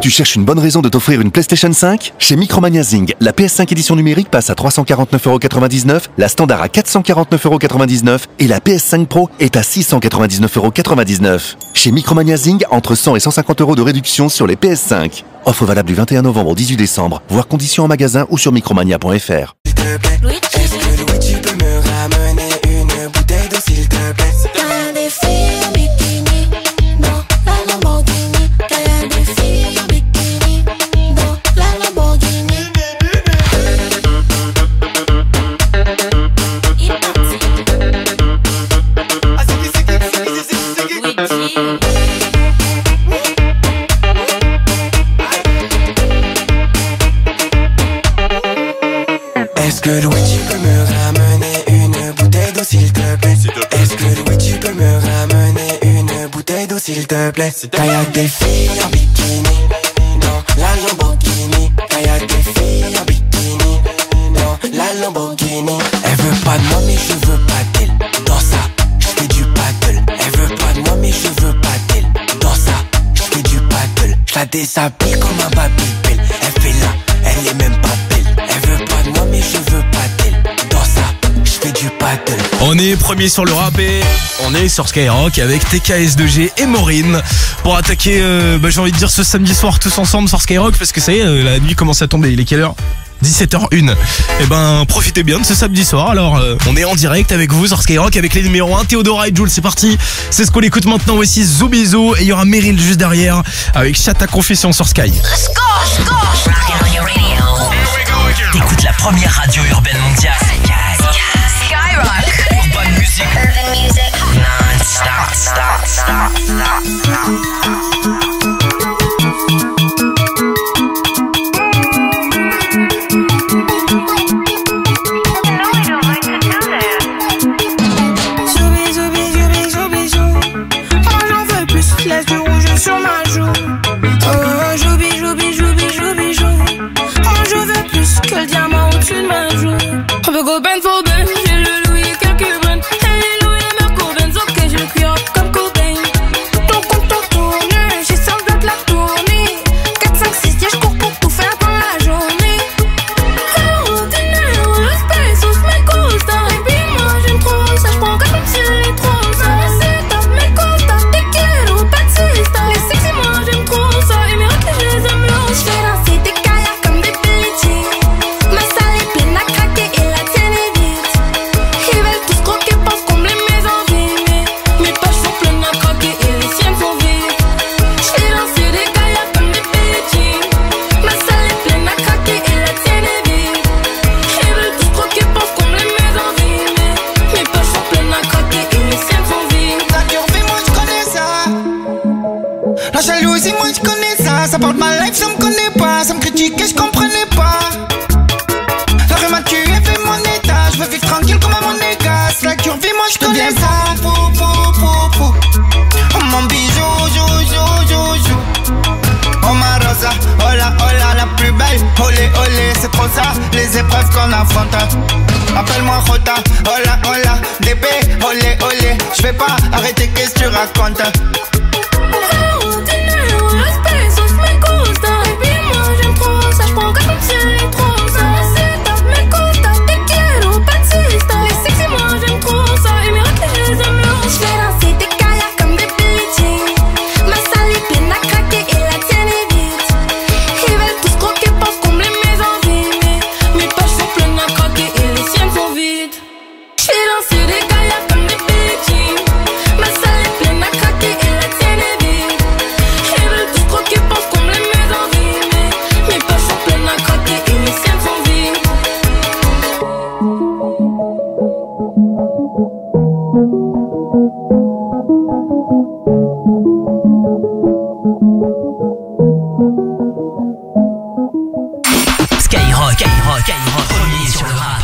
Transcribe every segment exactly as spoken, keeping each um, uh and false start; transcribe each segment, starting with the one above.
Tu cherches une bonne raison de t'offrir une PlayStation cinq? Chez Micromania Zing, la P S cinq édition numérique passe à trois cent quarante-neuf euros quatre-vingt-dix-neuf, la standard à quatre cent quarante-neuf euros quatre-vingt-dix-neuf et la P S cinq Pro est à six cent quatre-vingt-dix-neuf euros quatre-vingt-dix-neuf. Chez Micromania Zing, entre cent et cent cinquante euros de réduction sur les P S cinq. Offre valable du vingt et un novembre au dix-huit décembre, voire conditions en magasin ou sur micromania point f r. Est-ce que Louis, tu peux me ramener une bouteille d'eau s'il te plaît? Y'a des filles en bikini dans la Lamborghini. Y'a des filles en bikini dans la Lamborghini. Est-ce que Louis, tu peux me ramener une bouteille d'eau s'il te plaît? Est-ce que Louis, tu peux me ramener une bouteille d'eau s'il te plaît? Quand y'a des filles en bikini dans la Lamborghini. Quand y'a des filles en bikini dans la Lamborghini. Elle veut pas de moi mais je veux pas d'elle. Dans ça, je fais du paddle. Elle veut pas de moi mais je veux pas d'elle. Dans ça, je fais du paddle. Je la déshabille comme un Babybel. Elle fait là, elle est même pas belle. Elle veut pas de moi mais je veux pas d'elle. Dans ça, je fais du paddle. On est premier sur le rap et on est sur Skyrock avec T K S deux G et Maureen pour attaquer, euh, bah, j'ai envie de dire ce samedi soir tous ensemble sur Skyrock parce que ça y est, euh, la nuit commence à tomber. Il est quelle heure? dix-sept heures une. Et ben profitez bien de ce samedi soir. Alors euh, on est en direct avec vous sur Skyrock avec les numéros un, Théodora et Jules, c'est parti. C'est ce qu'on écoute maintenant. Voici Zoubizou et il y aura Meryl juste derrière avec Chata Confession sur Sky. Let's go, let's go. T'écoutes la première radio urbaine mondiale. Skyrock. Urban Music. Urban music. Non-stop, stop, stop, stop. Zoubi, zoubi, zoubi, zoubi, zou. Oh, j'en veux plus, laisse du rouge sur ma joue. Oh, joubi, joubi, joubi, joubi, jou. Oh, je veux plus que le diamant au-dessus de ma joue. On veut go ben for ben, j'ai le Louis et quelques bennes. Hey, Louis et Merco Benz, ok, j'ai le cuir comme Cobain. Ton compte en tourne, j'ai cent blocs la tournée. quatre, cinq, six, yeah, j'cours pour tout faire dans la journée. Oh, dinero, los pesos me gusta. Et puis moi j'aime trop ça, j'prends comme si les trop ça. C'est top, me costa, te quiero, taxista. Les sexy, moi j'aime trop ça. Et mes racles, je les aime l'eau. J'fais danser des kayaks comme des Billie Jean. Ma salle est pleine à craquer et la tienne est vide. Ils veulent tous croquer, pensent combler mes envies. Mais mes poches sont pleines à craquer et les siennes sont vides. J'fais danser des kayaks comme des Billie Jean. Ma salle est pleine à craquer et la tienne est vide. Ils veulent tous croquer, pensent combler mes envies. Mais mes poches sont pleines à craquer et les siennes sont vides. La curvée, moi je connais ça. La jalousie, moi je connais ça. Ça parle de ma life, ça me connaît pas. Ça me critique et je comprenais pas. La rue m'a tué, fait mon état. Je veux vivre tranquille comme à mon écasse. La curvée, moi je connais ça. Pou, pou, pou, pou. Oh mon bijou, jou, jou, jou, jou. Oh ma rosa, hola, hola, la plus belle. Olé, olé, c'est trop ça. Les épreuves qu'on affronte. Appelle-moi Jota, hola, hola, D B, olé, olé. J'vais pas arrêter, qu'est-ce que tu racontes? Oh, dinero, los pesos me gusta. Et puis moi j'aime trop ça, j'prends comme si les trop ça. C'est top, me costa, te quiero, taxista. Les sexy, moi j'aime trop ça. Et mes racles, je les aime l'eau. J'fais danser des kayaks comme des Billie Jean. Ma salle est pleine à craquer et la tienne est vide. Ils veulent tous croquer, pensent combler mes envies. Mais mes poches sont pleines à craquer et les siennes sont vides. J'fais danser des kayaks comme des Billie Jean. Ma salle est pleine à craquer et la tienne est vide. Ils veulent tous croquer, pensent combler mes envies. Mais mes poches sont pleines à craquer et les siennes sont vides. Skyrock, Skyrock, Skyrock, premier sur le rap.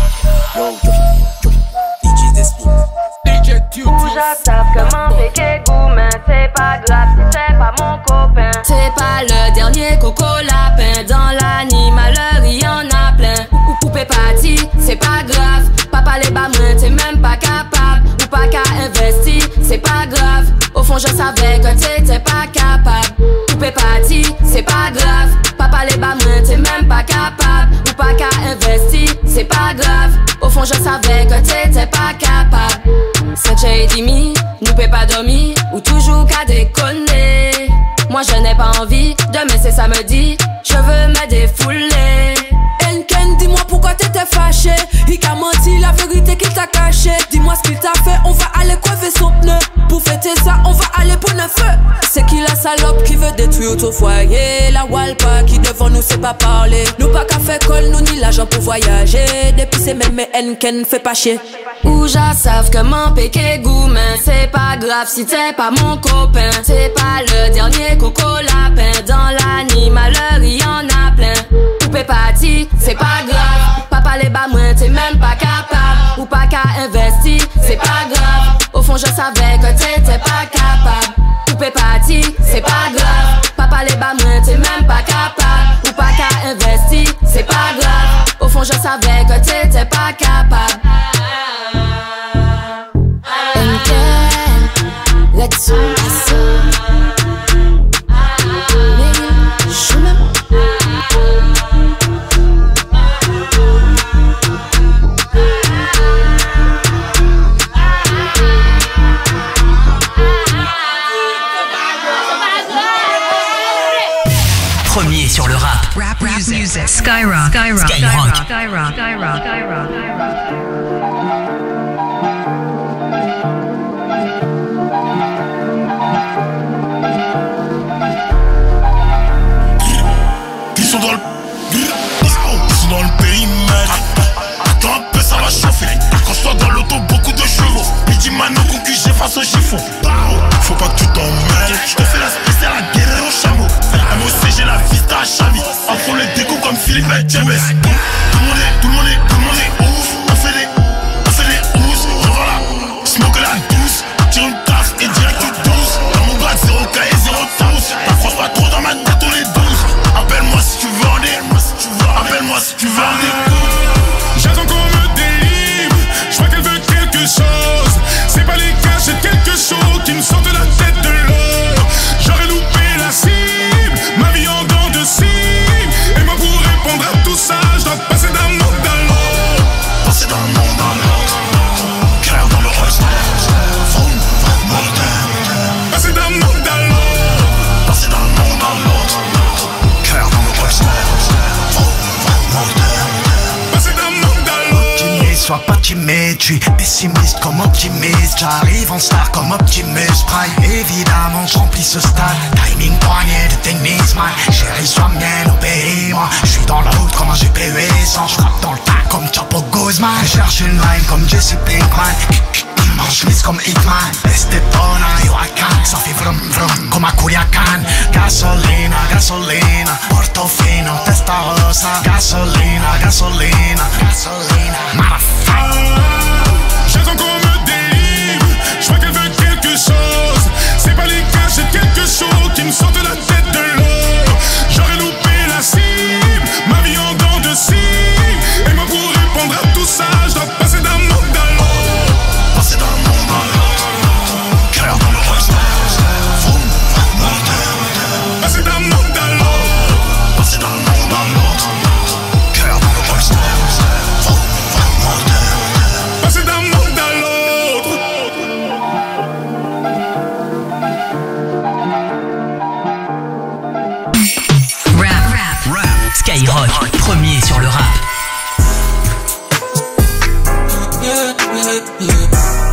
Rouge à table comme un péquet goût, mais c'est pas grave si c'est pas mon copain. C'est pas le dernier coco lapin. Dans l'animaleur, il y en a plein. Ou poupée partie, c'est pas grave. Papa les bas moins, t'es même pas capable. Ou pas qu'à investir, c'est pas grave. Au fond, je savais que t'étais pas capable. Poupée partie, c'est pas grave. Papa les bas moins, t'es même pas capable. Ou pas qu'à investir, c'est pas grave. Au fond je savais que t'étais pas capable. Saint et demi, nous peut pas dormir. Ou toujours qu'à déconner. Moi je n'ai pas envie, demain c'est samedi. Je veux me défouler. Enken, dis-moi pourquoi t'étais fâché. Il t'a menti la vérité qu'il t'a caché. Dis-moi ce qu'il t'a fait, on va aller coiffer son pneu. Pour fêter ça, on va aller pour neuf feu. C'est qui la salope qui veut détruire ton foyer? La Walpa qui devant nous sait pas parler. Nous pas qu'à faire colle, nous ni l'argent pour voyager. Depuis c'est même mais Enken fait pas chier. Ou j'en savent que mon péché goût, mais c'est pas grave si t'es pas mon copain. T'es pas le dernier coco lapin. Dans l'animal, il y en a plein. Poupée parti, c'est pas grave. Papa les bas moins, t'es même pas capable. Ou pas qu'à investir, c'est pas grave. Au fond je savais que t'étais pas capable. Poupée parti, c'est pas grave. Papa les bas moins, t'es même pas capable. Ou pas qu'à investir, c'est pas grave. Au fond je savais que t'étais pas capable. Let's go. Je m'aime. Premier sur le rap. Rap, rap music. Skyrock. Skyrock. Skyrock. Skyrock. Skyrock. Skyrock. Ils sont dans le... Ils sont dans le périmètre. Attends un peu, ça va chauffer. Quand je sois dans l'auto, beaucoup de chevaux. Midi Mano, concu, j'ai face au chiffon. Faut pas que tu t'emmêles. Je te fais la spéciale à guérir au chameau. M O C, j'ai la vista à Chavi. Enfant les découps comme Philippe et James. Tout le monde est, tout le monde est, tout le monde est ouf. On fait des, on fait des housses. Revoilà, smoke la douce. Tire une taf et direct tu douce. Dans mon grade, zéro K et zéro tous. T'accroches pas trop dans ma tête, on est douze. Appelle-moi si tu veux en des, appelle-moi si tu veux en des. J'attends qu'on me délivre. Je vois qu'elle veut quelque chose. C'est pas les gars, c'est quelque chose qui me sort de la tête de l'or. J'aurais loupé la cible, ma vie en dents de cible. Et moi pour répondre à tout ça, je dois passer d'un monde à l'autre. Passer d'un monde à l'autre. Clair dans le reste. Passer d'un monde à l'autre. Passer d'un monde à l'autre. Clair dans le reste. Passer d'un monde à l'autre. Optimiste, sois pas timide, je suis pessimiste comme optimiste. J'arrive en star comme Optimus Prime. Évidemment, je remplis ce stade. Timing poignet de tennis, man. Chérie, sois mienne, obéis-moi. Je suis dans la route comme un G P U sans. Je frappe dans le tas comme Chapo Guzman. Je cherche une line comme Jesse Pinkman. En chemise comme Hitman. Estepona, Joaquin. Ça fait vrum vrum comme à Culiacan. Gasolina, gasolina. Portofino, Testarossa. Gasolina, gasolina. Gasolina, motherfucker. J'attends qu'on me délivre. Je vois qu'elle veut quelque chose. C'est pas les gars, c'est quelque chose qui me sort de la tête de l'or. J'aurais loupé la cible, ma vie en dents de cible. Et moi pour répondre à tout ça, je dois passer d'un monde à l'autre. Passer d'un monde à l'autre. Clair dans le reste. Passer d'un monde à l'autre. Passer d'un monde à l'autre. Clair dans le reste. Passer d'un monde à l'autre. Rap, rap, rap. Skyrock. Premier sur le rap. Yeah, yeah, yeah.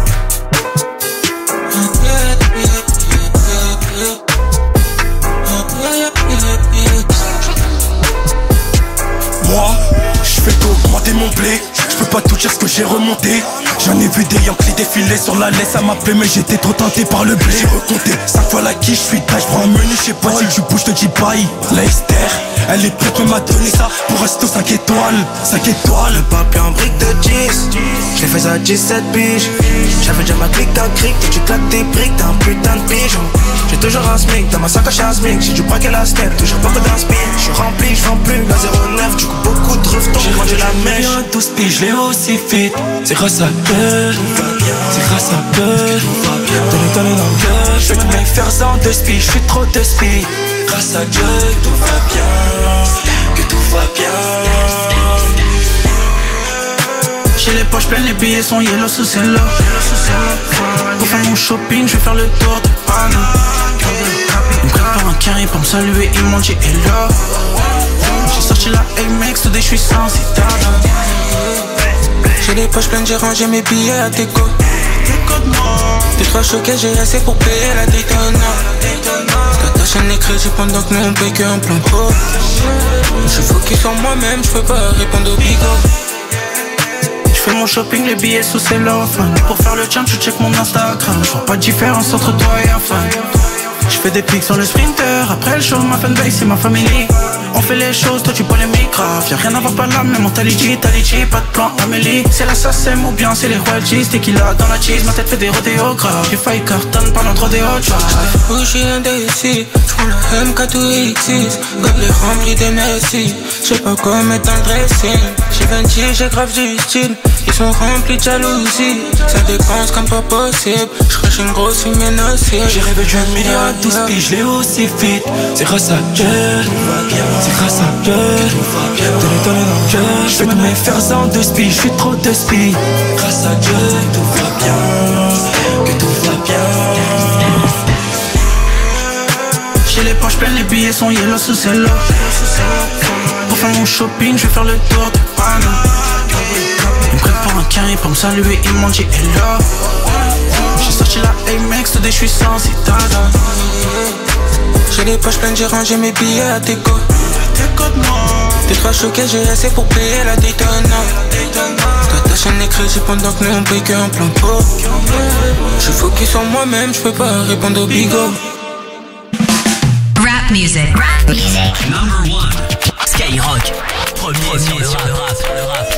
Moi, je fais qu'augmenter mon blé. Je peux pas tout dire ce que j'ai remonté. J'en ai vu des Yankees défiler sur la laisse. Ça m'a plu mais j'étais trop tenté par le blé. J'ai recompté cinq fois la quiche, je suis tâche. Prends un menu, je sais pas si tu bouges, je te dis bye. La Esther, elle est prête, mais m'a donné ça pour resto cinq étoiles. cinq étoiles. Le papier en brique de dix. J'l'ai fait à dix-sept piges. J'avais déjà ma clique d'un cric. Toi tu claques tes briques, t'es un putain de pigeon. J'ai toujours un smic, dans ma sacoche un smic. J'ai du braquet la step, toujours pas que d'un speed. J'suis rempli, j'vends plus la zéro neuf. Du coup beaucoup de reftons, j'ai mangé la mèche. J'ai douze piges, j'l'ai aussi fit. C'est grâce à eux, c'est grâce à eux. Donne-le, donne-le dans le gueule. J'fais tous mes fers en deux speed, j'suis trop de speed. Grâce à Dieu, tout va bien, que tout va bien. J'ai les poches pleines, les billets sont yellow sous cello. Pour faire mon shopping, je vais faire le tour de Panama. Ils me préparent un carré pour me saluer, ils m'ont dit hello. J'ai sorti la A-Max, today je suis sans citadin. J'ai les poches pleines, j'ai rangé mes billets à tes côtes. T'es trop choqué, j'ai assez pour payer la Daytona. T'as ta chaîne les crédits pendant que nous on paye qu'un plan pro. Je focus sur moi-même, je peux pas répondre au bigot. Je fais mon shopping, les billets sous cellophane. Pour faire le champ, je check mon Instagram. Je vois pas de différence entre toi et un fan. Je fais des pics sur le sprinter. Après le show, ma fanbase c'est ma famille. On fait les choses, toi tu polémiques grave. Y'a rien à voir par là, mais mentalité, Talichi, pas de plan, Amélie. C'est la SACEM ou bien c'est les royalties. Tequila dans la cheese, ma tête fait des rodéos graves. J'ai failli cartonne pendant trop des hot drive. Bougie indécis, j'prends la M quatre X six. Gobelet rempli de merci. J'sais pas quoi mettre dans le dressing. J'ai vingt, j'ai grave du style. Ils sont remplis de jalousie. Ça dépense comme pas possible. J'crache une grosse fumée nocive. J'ai rêvé d'un milliard à douze piges, je l'ai aussi fit. C'est grâce à Dieu, c'est grâce à Dieu. De l'étonner dans le cœur. J'fais tous mes fers en deux spies, j'suis trop de spies. Grâce à Dieu, tout va bien, que tout va bien. J'ai les poches pleines, les billets sont yellow sous cello. Pour faire mon shopping, je vais faire le tour de Panama. Ils me préparent un carré pour me saluer, ils m'ont dit hello. J'ai sorti la A-Max, today je suis sans citadin. J'ai les poches pleines, j'ai rangé mes billets à tes côtes. T'es trop choqué, j'ai assez pour payer la Daytona. T'as ta chaîne les crédits pendant que nous on paye qu'un plan pro. Je focus sur moi-même, je peux pas répondre au bigot. Rap music. Rap music. Number one. Skyrock. Premier, Premier sur, le sur le rap. Le rap.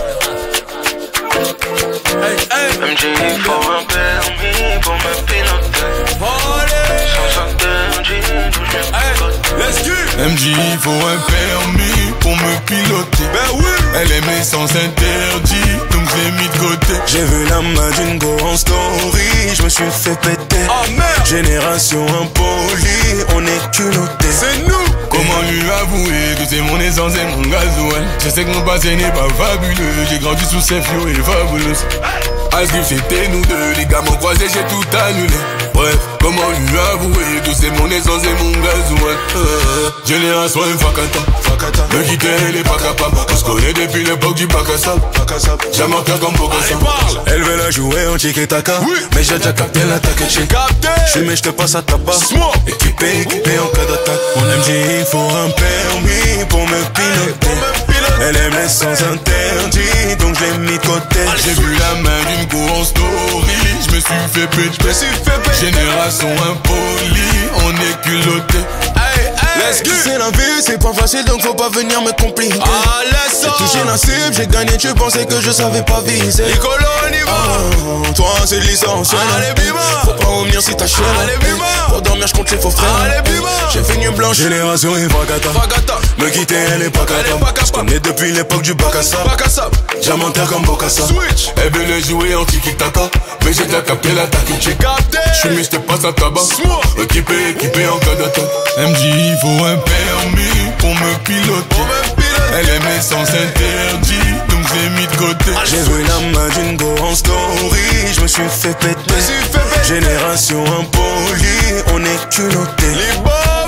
Hey, hey. M J, il faut un permis pour me piloter. Sans interdit, d'où je me Let's go. M J, il faut un permis pour me piloter. Ben oui. Elle aimait sans interdit, donc je l'ai mis de côté. J'ai vu la main d'une go en story, je me suis fait péter. Oh merde. Génération impolie, on est culotté. C'est nous. Comment lui avouer que c'est mon essence et mon gasoil. Je sais que mon passé n'est pas fabuleux. J'ai grandi sous ces flots et fabuleux. Est-ce que c'était nous deux, les gars m'ont croisé, j'ai tout annulé. Bref, comment lui avouer que c'est mon essence et mon gasoil. euh, Génération Fakata, me quitter elle est pas capable. On se connaît depuis l'époque du bac à sable. J'ai mon cœur comme Bokassa. Elle veut la jouer en tiki-taka, oui. Mais j'ai déjà capté l'attaque. J'suis mais j'te passe à tabac. Équipé, équipé en cas d'attaque. Mon M J, il faut un permis pour me piloter. Elle aime les sans interdit, donc je l'ai mis de côté. J'ai vu la main d'une go en story, je me suis fait péter. Génération impolie, on est culotté. Let's go. C'est la vie, c'est pas facile donc faut pas venir me compliquer. Ah, laisse ça. J'ai touché la cible, j'ai gagné, tu pensais que je savais pas viser. Nicolas, on y va. Oh, toi c'est licencié. Allez, bima. Faut pas revenir si t'as chier. Allez, bima. Pour dormir, j'compte les faux frères. Allez, bima. J'ai fait une blanche. Génération et Fakata. Me quitter, elle est pas capable. J'connais depuis l'époque du bac à sable. Diamantaire comme Bokassa. Switch. Elle veut le jouer en tiki-taka, mais j'ai déjà capté l'attaque. J'ai capté. J'suis mis, j'te passe à tabac. Équipé, équipé en cas d'attaque. M J, il faut un permis pour me piloter. Elle aimait sans interdit, donc j'ai mis de côté. J'ai vu la main d'une go en story, je me suis fait péter. Génération impolie, on est culotté. Les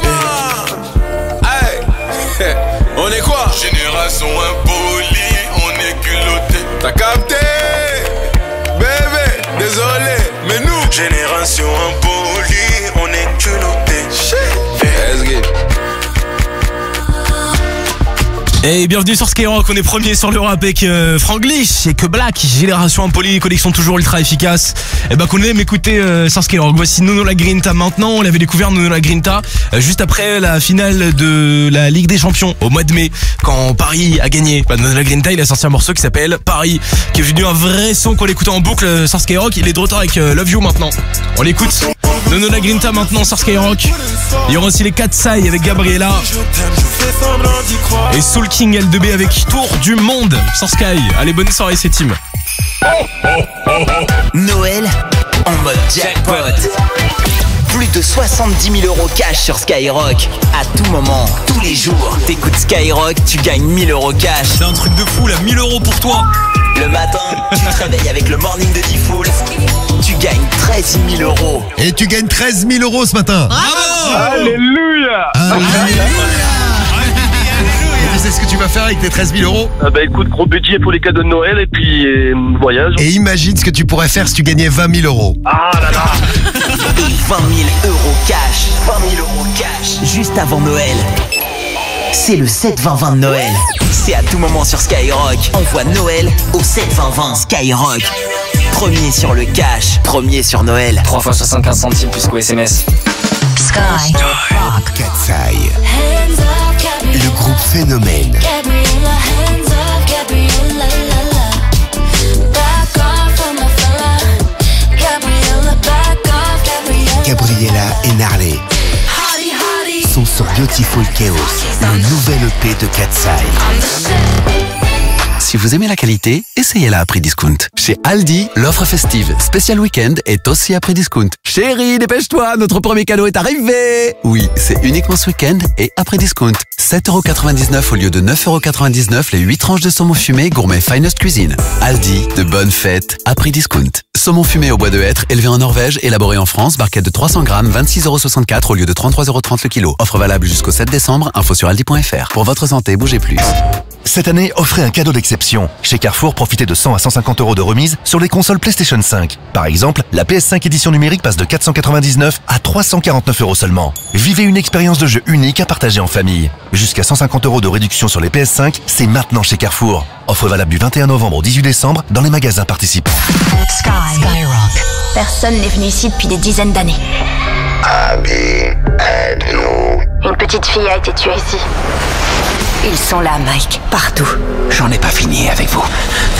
hey. On est quoi? Génération impolie, on est culotté. T'as capté? Bébé, désolé, mais nous Génération impolie, on est culotté. Let's get. Et bienvenue sur Skyrock, on est premier sur le rap avec euh, Franglish et que Black, Génération Impolie, collection toujours ultra efficace. Et bah qu'on aime écouter euh, sur Skyrock. Voici Nono La Grinta maintenant, on l'avait découvert Nono La Grinta euh, juste après la finale de la Ligue des Champions au mois de mai quand Paris a gagné. Bah, Nono La Grinta il a sorti un morceau qui s'appelle Paris, qui est devenu un vrai son qu'on l'écoutait en boucle euh, sur Skyrock. Il est de retour avec euh, Love You maintenant. On l'écoute. Nono La Grinta maintenant sur Skyrock. Il y aura aussi les quatre Sai avec Gabriella. Et Soul King L deux B avec Tour du Monde sur Sky. Allez, bonne soirée, c'est Team. Noël en mode jackpot. Plus de soixante-dix mille euros cash sur Skyrock. À tout moment, tous les jours, t'écoutes Skyrock, tu gagnes mille euros cash. C'est un truc de fou là, mille euros pour toi. Le matin, tu te réveilles avec le morning de Diffoul. Tu gagnes treize mille euros. Et tu gagnes treize mille euros ce matin. Bravo. Alléluia. Alléluia. Et tu sais ce que tu vas faire avec tes treize mille euros? Ah bah écoute, gros budget pour les cadeaux de Noël et puis euh, voyage. Et imagine ce que tu pourrais faire si tu gagnais vingt mille euros. Ah là là. Et vingt mille euros cash. vingt mille euros cash. Juste avant Noël. C'est le sept vingt vingt de Noël. C'est à tout moment sur Skyrock. Envoie Noël au sept vingt vingt. Skyrock. Premier sur le cash. Premier sur Noël. trois fois soixante-quinze centimes plus qu'au S M S. Sky. Katsai. Le groupe Phénomène. Gabriella, hands up, Gabriella, la la. Back off from my fella. Gabriella, back off, Gabriella. Gabriella et Narley Hardy, hardy. sont sur Beautiful Chaos, le nouvel E P de Katsai. Si vous aimez la qualité, essayez-la à prix discount. Chez Aldi, l'offre festive spécial week-end est aussi à prix discount. Chérie, dépêche-toi, notre premier cadeau est arrivé. Oui, c'est uniquement ce week-end et à prix discount. sept euros quatre-vingt-dix-neuf au lieu de neuf euros quatre-vingt-dix-neuf les huit tranches de saumon fumé gourmet Finest Cuisine. Aldi, de bonnes fêtes à prix discount. Saumon fumé au bois de hêtre, élevé en Norvège, élaboré en France, barquette de trois cents grammes, vingt-six euros soixante-quatre au lieu de trente-trois euros trente le kilo. Offre valable jusqu'au sept décembre, info sur aldi point fr. Pour votre santé, bougez plus. Cette année, offrez un cadeau d'exception. Chez Carrefour, profitez de cent à cent cinquante euros de remise sur les consoles PlayStation cinq. Par exemple, la P S cinq édition numérique passe de quatre cent quatre-vingt-dix-neuf à trois cent quarante-neuf euros seulement. Vivez une expérience de jeu unique à partager en famille. Jusqu'à cent cinquante euros de réduction sur les P S cinq, c'est maintenant chez Carrefour. Offre valable du vingt et un novembre au dix-huit décembre dans les magasins participants. Sky. Skyrock. Personne n'est venu ici depuis des dizaines d'années. Abby, aide-nous. Une petite fille a été tuée ici. Ils sont là, Mike, partout. J'en ai pas fini avec vous.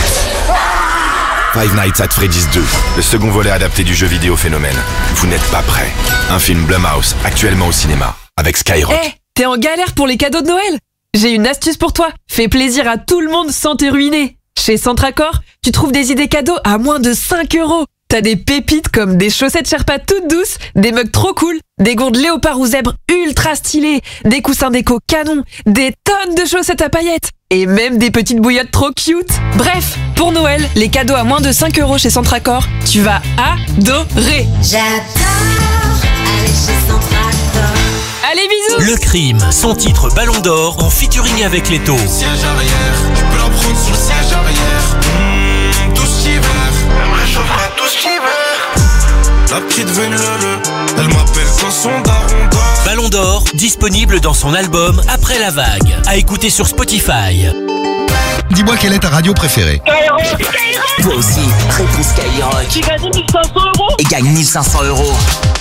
Five Nights at Freddy's deux, le second volet adapté du jeu vidéo Phénomène. Vous n'êtes pas prêts. Un film Blumhouse, actuellement au cinéma, avec Skyrock. Eh, hey, t'es en galère pour les cadeaux de Noël? J'ai une astuce pour toi. Fais plaisir à tout le monde sans te ruiner. Chez Centracor, tu trouves des idées cadeaux à moins de cinq euros. T'as des pépites comme des chaussettes Sherpa toutes douces, des mugs trop cool, des gourdes léopard ou zèbre ultra stylées, des coussins déco canon, des tonnes de chaussettes à paillettes et même des petites bouillottes trop cute. Bref, pour Noël, les cadeaux à moins de cinq euros chez Centracor, tu vas adorer. J'adore aller chez Centracor. Allez, bisous. Le Crime, son titre Ballon d'Or en featuring avec Leto. Siège arrière, tu peux la prendre sur le siège arrière. Mmh, tout ce qui veut, elle me réchauffera tout ce qui veut. La petite veut une lele, elle m'appelle quand son daron dort. Ballon d'Or, disponible dans son album Après la vague. À écouter sur Spotify. Dis-moi quelle est ta radio préférée. Skyrock. Toi aussi, réponds Skyrock. Tu gagnes mille cinq cents euros Et gagne mille cinq cents euros.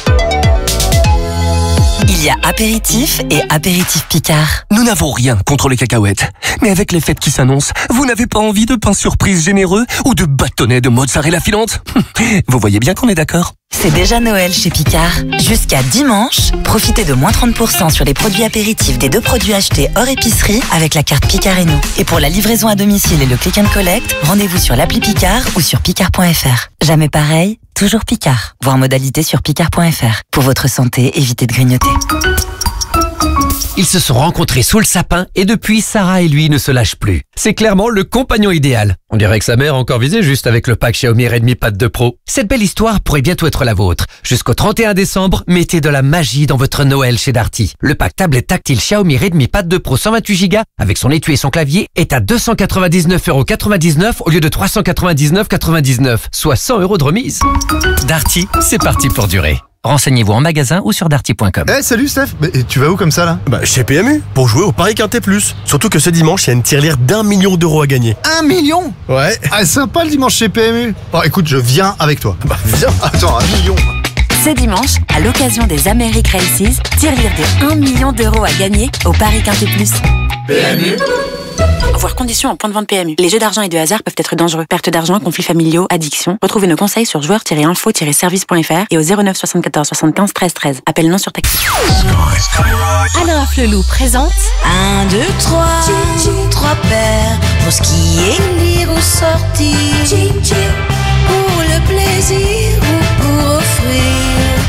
Il y a apéritif et apéritif Picard. Nous n'avons rien contre les cacahuètes. Mais avec les fêtes qui s'annoncent, vous n'avez pas envie de pain surprise généreux ou de bâtonnets de mozzarella filante? Vous voyez bien qu'on est d'accord. C'est déjà Noël chez Picard. Jusqu'à dimanche, profitez de moins trente pour cent sur les produits apéritifs des deux produits achetés hors épicerie avec la carte Picard et nous. Et pour la livraison à domicile et le click and collect, rendez-vous sur l'appli Picard ou sur picard point fr. Jamais pareil, toujours Picard. Voir modalité sur picard point fr. Pour votre santé, évitez de grignoter. Ils se sont rencontrés sous le sapin et depuis, Sarah et lui ne se lâchent plus. C'est clairement le compagnon idéal. On dirait que sa mère a encore visé juste avec le pack Xiaomi Redmi Pad deux Pro. Cette belle histoire pourrait bientôt être la vôtre. Jusqu'au trente et un décembre, mettez de la magie dans votre Noël chez Darty. Le pack tablette tactile Xiaomi Redmi Pad deux Pro cent vingt-huit giga avec son étui et son clavier est à deux cent quatre-vingt-dix-neuf euros quatre-vingt-dix-neuf au lieu de trois cent quatre-vingt-dix-neuf euros quatre-vingt-dix-neuf, soit cent euros de remise. Darty, c'est parti pour durer. Renseignez-vous en magasin ou sur darty point com. Eh hey, salut Steph, mais tu vas où comme ça là? Bah chez P M U, pour jouer au Paris Quintet Plus. Surtout que ce dimanche, il y a une tirelire d'un million d'euros à gagner. Un million? Ouais. Ah sympa le dimanche chez P M U. Oh écoute, je viens avec toi. Bah viens, attends, un million. Ce dimanche, à l'occasion des Americ Races, tirelire de un million d'euros à gagner au Paris Quintet Plus. P M U. Voir conditions en point de vente P M U. Les jeux d'argent et de hasard peuvent être dangereux. Perte d'argent, conflits familiaux, addiction. Retrouvez nos conseils sur joueurs tiret info tiret service point fr et au zéro neuf soixante-quatorze soixante-quinze treize treize. Appel non surtaxé. Alain Flelou présente un, deux, trois, trois paires pour skier, lire ou sortir, pour le plaisir ou pour offrir.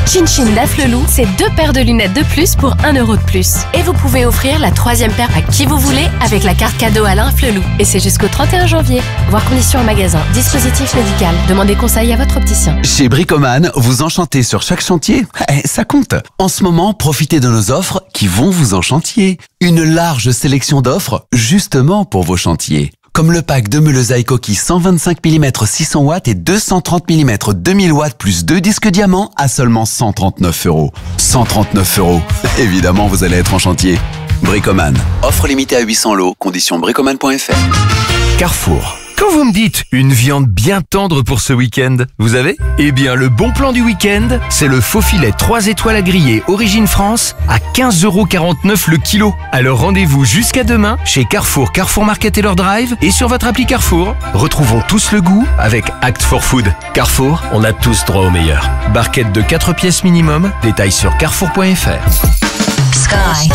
Chin Chin Laflelou, c'est deux paires de lunettes de plus pour un euro de plus. Et vous pouvez offrir la troisième paire à qui vous voulez avec la carte cadeau Alain Flelou. Et c'est jusqu'au trente et un janvier. Voir conditions en magasin. Dispositif médical. Demandez conseil à votre opticien. Chez Bricoman, vous enchantez sur chaque chantier. Eh, ça compte. En ce moment, profitez de nos offres qui vont vous enchantier. Une large sélection d'offres justement pour vos chantiers. Comme le pack de meuleuse à coquille cent vingt-cinq millimètres six cents watts et deux cent trente millimètres deux mille watts plus deux disques diamants à seulement cent trente-neuf euros. cent trente-neuf euros. Évidemment, vous allez être en chantier. Bricoman. Offre limitée à huit cents lots. Conditions bricoman point f r. Carrefour. Quand vous me dites une viande bien tendre pour ce week-end, vous avez ? Eh bien, le bon plan du week-end, c'est le faux filet trois étoiles à griller Origine France à quinze euros quarante-neuf le kilo. Alors rendez-vous jusqu'à demain chez Carrefour, Carrefour Market et leur drive et sur votre appli Carrefour. Retrouvons tous le goût avec Act for Food. Carrefour, on a tous droit au meilleur. Barquette de quatre pièces minimum, détails sur carrefour point f r. Sky.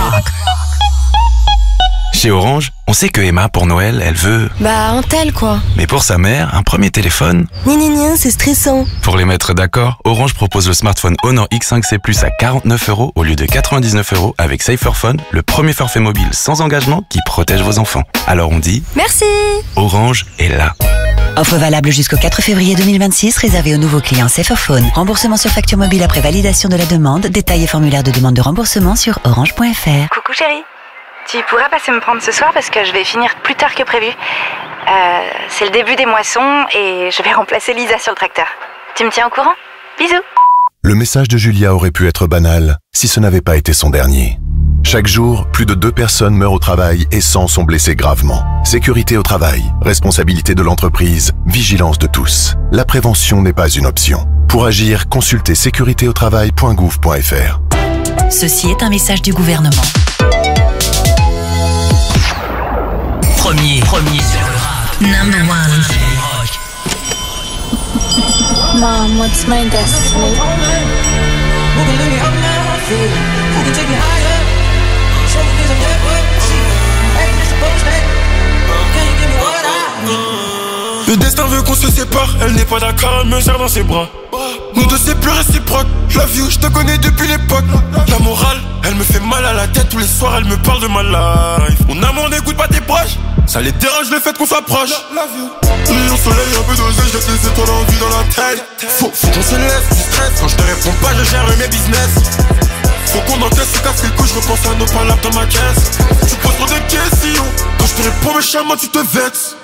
Chez Orange, on sait que Emma, pour Noël, elle veut... Bah, un tel quoi. Mais pour sa mère, un premier téléphone. Ni ni ni, c'est stressant. Pour les mettre d'accord, Orange propose le smartphone Honor X cinq C Plus à quarante-neuf euros au lieu de quatre-vingt-dix-neuf euros avec Saferphone, le premier forfait mobile sans engagement qui protège vos enfants. Alors on dit... Merci. Orange est là. Offre valable jusqu'au quatre février deux mille vingt-six, réservée aux nouveaux clients Saferphone. Remboursement sur facture mobile après validation de la demande. Détails et formulaire de demande de remboursement sur orange point f r. Coucou chérie. Tu pourras passer me prendre ce soir parce que je vais finir plus tard que prévu. Euh, c'est le début des moissons et je vais remplacer Lisa sur le tracteur. Tu me tiens au courant ? Bisous. Le message de Julia aurait pu être banal si ce n'avait pas été son dernier. Chaque jour, plus de deux personnes meurent au travail et cent sont blessées gravement. Sécurité au travail, responsabilité de l'entreprise, vigilance de tous. La prévention n'est pas une option. Pour agir, consultez sécurité au travail point gouv point f r. Ceci est un message du gouvernement. Premier, premier sur le rap. Number one. Mom, what's my destiny? Le destin veut qu'on se sépare, elle n'est pas d'accord, elle me serre dans ses bras. Nous deux c'est plus réciproque, la vie je te connais depuis l'époque. La morale, elle me fait mal à la tête, tous les soirs elle me parle de ma life. Mon amour n'écoute pas tes proches, ça les dérange le fait qu'on soit proche. Au soleil, un peu d'oseille, je laisse les étoiles en vie dans la tête. Faut, faut qu'on se laisse du stress, quand je te réponds pas je gère mes business. Faut qu'on encaisse, se casse les couilles, je repense à nos palabres dans ma caisse. Tu poses trop de questions, quand je te réponds méchamment tu te vexes.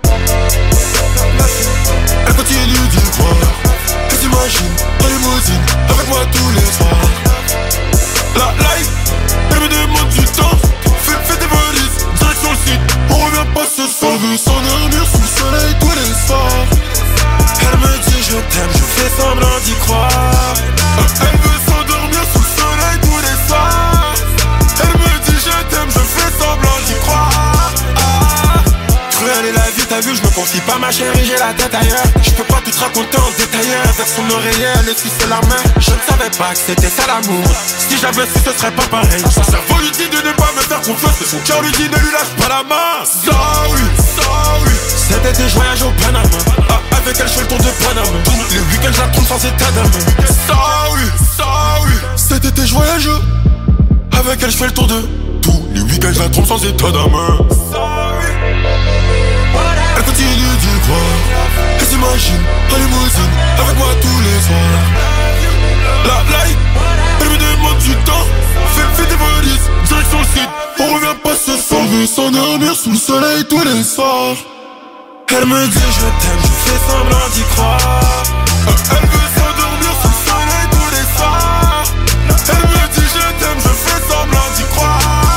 Elle continue d'y croire, elle s'imagine dans les limousine avec moi tous les soirs. La life, elle me demande du temps, fais, fais tes valises, direction le site, on revient pas ce soir. Elle veut s'endormir sous le soleil tous les soirs. Elle me dit je t'aime, je fais semblant d'y croire. Elle veut s'endormir sous le soleil tous les soirs. Elle me dit je t'aime, je fais semblant d'y croire. Cruelle est la vie, t'as vu, je me confie pas ma chérie, j'ai la tête ailleurs. Je peux pas tout te raconter en détail. Avec son oreiller, elle essuie la main. Je ne savais pas que c'était ça l'amour. Si j'avais su, ce serait pas pareil. Son cerveau lui dit de ne pas me faire confiance, et son cœur lui dit ne lui lâche pas la main. Sorry, sorry. Cet été, je voyage au Panama. Ah, avec elle, je fais le tour de Panama. Les week-ends, je la trompe sans état d'âme. Sorry, sorry. Cet été, je voyage. Avec elle, je fais le tour de tous les week-ends, je la trompe sans état d'âme. Sorry. Elle continue d'y croire, elle s'imagine en limousine avec moi tous les soirs. La life, elle me demande du temps, fais, fais tes valises, direction le site, on revient pas ce soir. Elle veut s'endormir sous le soleil tous les soirs. Elle me dit je t'aime, je fais semblant d'y croire. Elle veut s'endormir sous le soleil tous les soirs. Elle me dit je t'aime, je fais semblant d'y croire.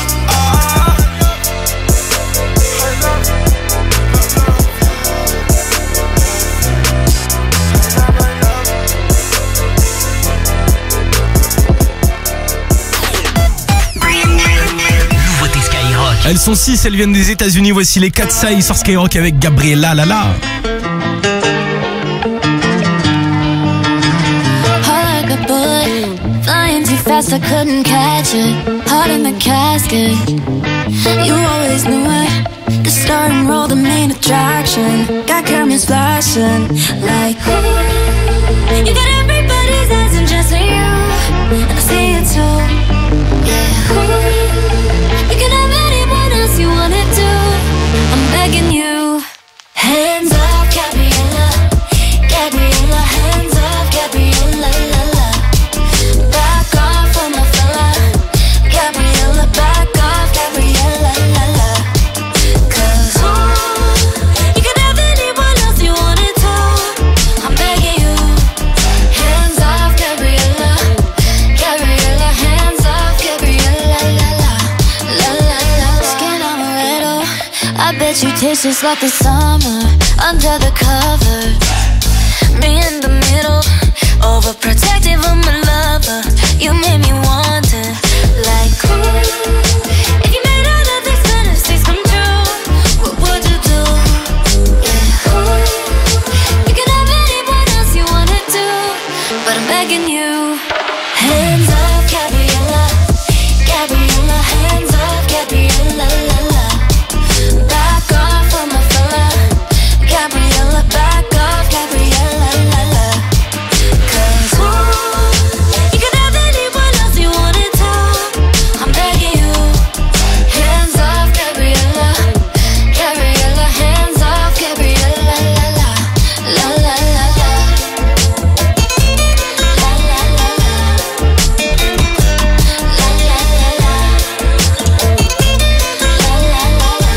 Elles sont six, elles viennent des États-Unis. Voici les Katsai sur Skyrock avec Gabriella Lala. Heart like a bullet, flying too fast, I couldn't catch it. Heart in the casket, you always knew it. The star and roll, the main attraction. Got cameras flashing like, ooh. You got everybody's eyes and just me. to. Yeah, ooh, you can have anyone else you wanna do. I'm begging you. Hands off, Gabriella, Gabriella. Hands off, Gabriella, la la. Back off on my fella, Gabriella. Back off, Gabriella, la la. Cause ooh, you can have anyone else you wanted to. I'm begging you. Hands off, Gabriella, Gabriella. Hands off, Gabriella, la la, la la la. Skin amaretto, I bet you taste just like the summer under the covers. Me in the middle, overprotective of my lover. You made me want to, like, ooh. If you made all of these fantasies come true, what would you do? Yeah, ooh. You can have anyone else you wanna do, but I'm begging you. Hands off, Gabriella, Gabriella. Hands off, Gabriella, la la. Back off on my fella, Gabriella. Back off, Gabriella, la la. Cause ooh, you can have anyone else you wanted to. I'm begging you. Hands off, Gabriella, Gabriella. Hands off, Gabriella, la la, la la la la. La la la la. La la la la. La la la la.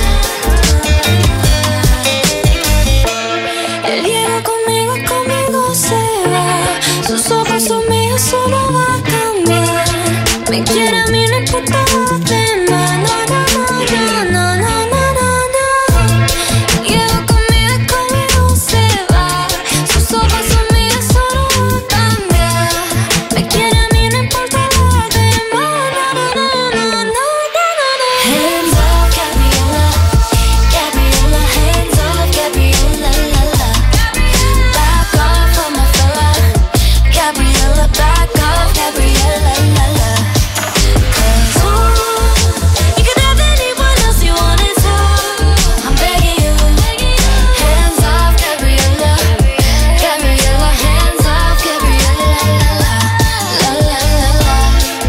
Él llega conmigo, conmigo se va. Sus ojos son míos, solo va a cambiar. Me quiere a mí, no importa lo demás. No, no, no, no, no, no, no, no. Llega conmigo, conmigo se va. Sus ojos son míos, solo va a cambiar. Me quiere a mí, no importa lo demás. No, no, no, no, no, no, no. Hands off, Gabriella, Gabriella. Hands off, Gabriella, la la. Back off on my fella, Gabriella. Back off, Gabriella, la la. Cause ooh, you can have anyone else you wanted to. I'm begging you. Hands off, Gabriella, Gabriella. Hands off, Gabriella, la la, la la la la.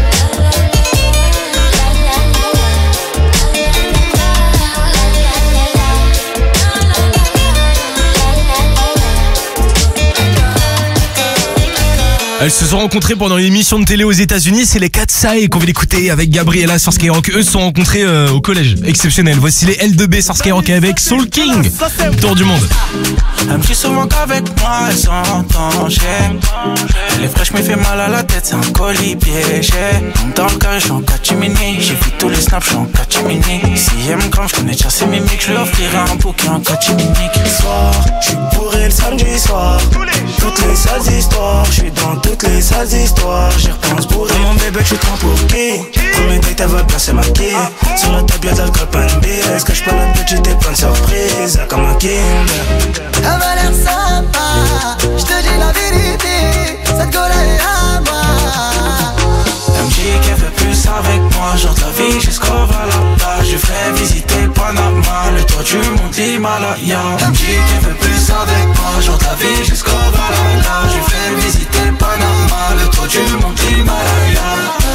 Elles se sont rencontrées pendant une émission de télé aux États-Unis, c'est les Katsai qu'on vient d'écouter avec Gabriella sur Skyrock. Eux se sont rencontrés euh, au collège, exceptionnel. Voici les L deux B sur Skyrock avec Soul King, tour du monde. Elle me dit souvent qu'avec moi elle s'entend, j'aime. Elle est fraîche mais fait mal à la tête, c'est un colis piégé. Dans le carré, je suis en catimini. J'ai vu tous les snaps, je suis en catimini. Si elle me crame, je connais déjà ses mimiques. Je lui offrirai un bouquin en catimini. Soir, je suis bourré le samedi soir. Toutes les sales histoires, je suis dans toutes les sales histoires. J'y repense bourré. Mon bébé, je suis trop pour qui? Premier date, elle veut bien se maquiller. Sur la table, y'a de l'alcool, pas une bière. Cache pas la petite et plein de surprises. Comme un Kinder. Elle m'a l'air sympa, je te dis la vérité, cette gueule est à moi. Elle me dit qu'elle veut plus avec moi, genre de la vie jusqu'au Valhalla. Je ferai visiter Panama, le toit du monde l'Himalaya. Elle me dit qu'elle veut plus avec moi, genre de la vie jusqu'au Valhalla. Je ferai visiter Panama, le toit du monde l'Himalaya.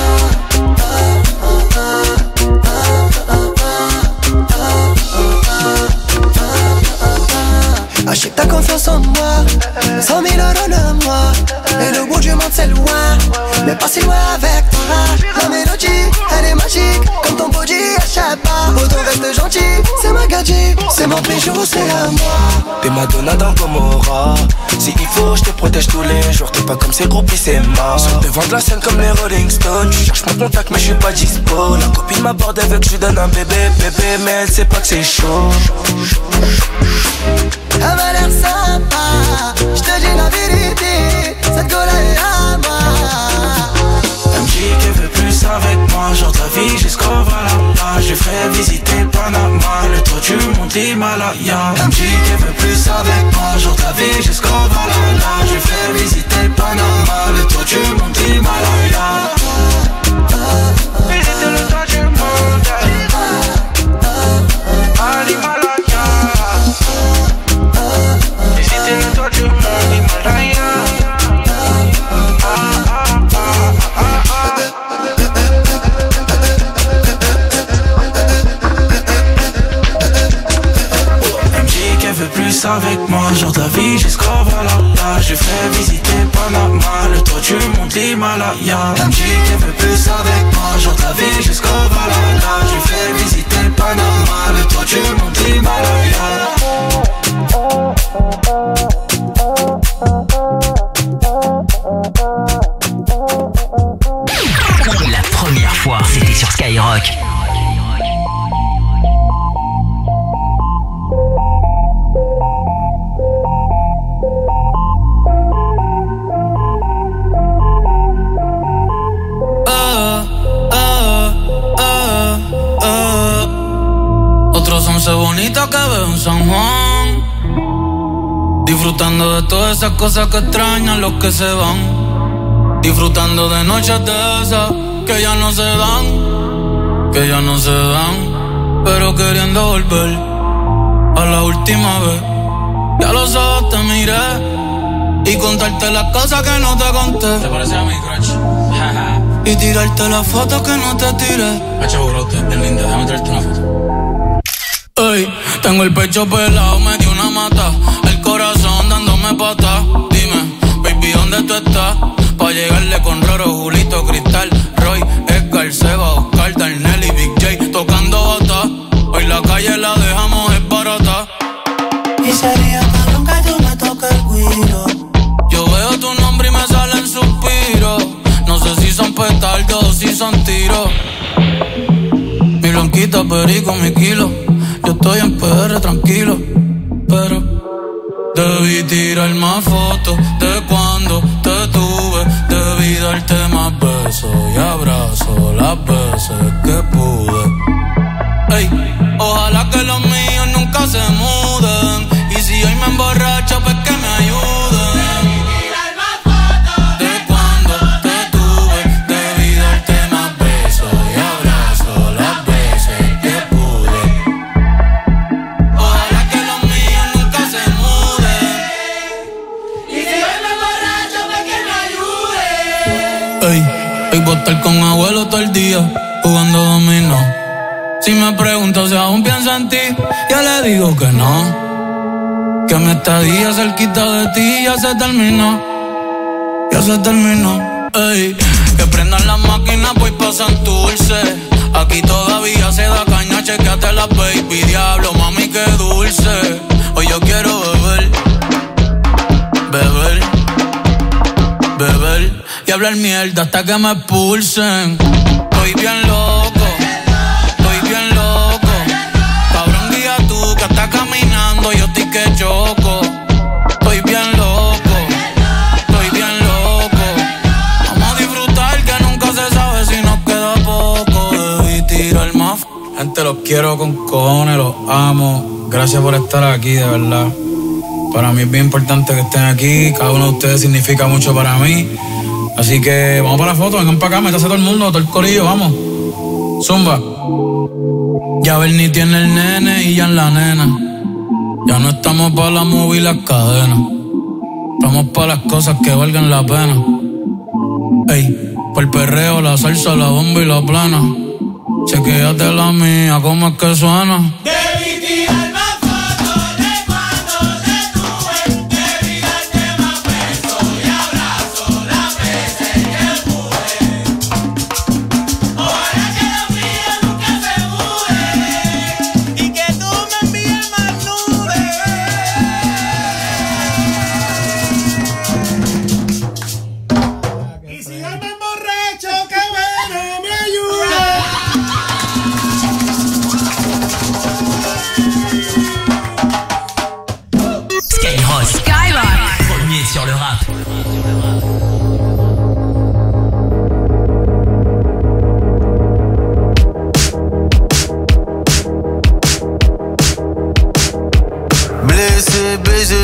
Ah, je sais que t'as confiance en moi, cent mille euros le mois. Et le bout du monde c'est loin, mais pas si loin avec toi. La mélodie, elle est magique, comme ton body, échappe pas. Autant reste gentil, c'est ma gadget, c'est mon bijou, c'est à moi. T'es Madonna dans Gomorrah. Si il faut, je te protège tous les jours. T'es pas comme ces groupies, c'est mort. Sur le devant de la scène comme les Rolling Stones. Tu cherches mon contact, mais je suis pas dispo. La copine m'aborde avec que je lui donne un bébé, bébé, mais elle sait pas que c'est chaud. Elle m'a l'air sympa, je te dis la vérité, cette gueule est à moi. Elle me dit qu'elle veut plus avec moi, genre de la vie jusqu'au Valhalla. Je ferai visiter Panama, le toit du monde l'Himalaya. Elle me dit qu'elle veut plus avec moi, genre de la vie jusqu'au Valhalla. Je ferai visiter Panama, le toit du monde l'Himalaya. Visiter le toit du monde à l'Himalaya. Visiter le toit du monde l'Himalaya. Ah, ah, ah, ah, ah. plus avec moi, jour de la vie jusqu'au Valhalla. J'ai fait visiter Panama, le toit du monde l'Himalaya. Elle me dit qu'elle veut plus avec moi, jour de la vie jusqu'au Valhalla. J'ai fait visiter Panama, le toit du monde l'Himalaya. La première fois, c'était sur Skyrock. Otros once bonitas que veo en San Juan, disfrutando de todas esas cosas que extrañan los que se van, disfrutando de noches de esas que ya no se dan, que ya no se dan, pero queriendo volver a la última vez. Ya los ojos te miré y contarte las cosas que no te conté. ¿Te parece a mi crush? Y tirarte las fotos que no te tiré. Hacha burrote, es linda, déjame traerte una foto. Ey, tengo el pecho pelado, me dio una mata, el corazón dándome pata. Dime, baby, ¿dónde tú estás? Pa' llegarle con Roro, Julito, Cristal, Roy, Edgar, Seba, Oscar, Darnell y Big J tocando bata. Hoy la calle la dejamos es barata. Y sería cabrón que tú me toques el guiro. Yo veo tu nombre y me salen suspiros. No sé si son petardos o si son tiros. Mi blanquita, perico, mi kilo. Yo estoy en P R tranquilo, pero debí tirar más fotos de cuando te tuve. Debí darte más besos y abrazos las veces que pude. Ey, ojalá que los míos nunca se muden. Y si hoy me emborracho, pues que me ayuden. Voy a estar con abuelo todo el día jugando dominó. Si me preguntas si aún pienso en ti, yo le digo que no. Que mi estadía cerquita de ti ya se terminó. Ya se terminó. Ey, que prendan las máquinas pues pasan dulce. Aquí todavía se da caña, chequeate la baby. Diablo, mami, qué dulce. Hoy yo quiero beber, beber, beber y hablar mierda hasta que me expulsen. Estoy bien loco, estoy bien loco. Cabrón, guía tú que estás caminando, yo estoy que choco. Estoy bien loco, estoy bien loco. Vamos a disfrutar que nunca se sabe si nos queda poco. Debí tirar más. Gente, los quiero con cojones, los amo. Gracias por estar aquí, de verdad. Para mí es bien importante que estén aquí. Cada uno de ustedes significa mucho para mí. Así que vamos para la foto, vengan para acá, métase todo el mundo, todo el corillo, vamos. Zumba. Ya Bernie tiene el nene y ya en la nena. Ya no estamos para la movie y las cadenas. Estamos para las cosas que valgan la pena. Ey, por el perreo, la salsa, la bomba y la plana. Chequéate la mía, ¿cómo es que suena? Debí tirar más fotos de cuando te tuve. Debí darte más besos y abrazos las veces que pude. Ojalá que los míos nunca se muden y que tú me envíes más nudes. Y si yo me emborracho, qué bueno me ayuda. Skyrock. Skyrock. Premier sur le rap. Blessé, baisé,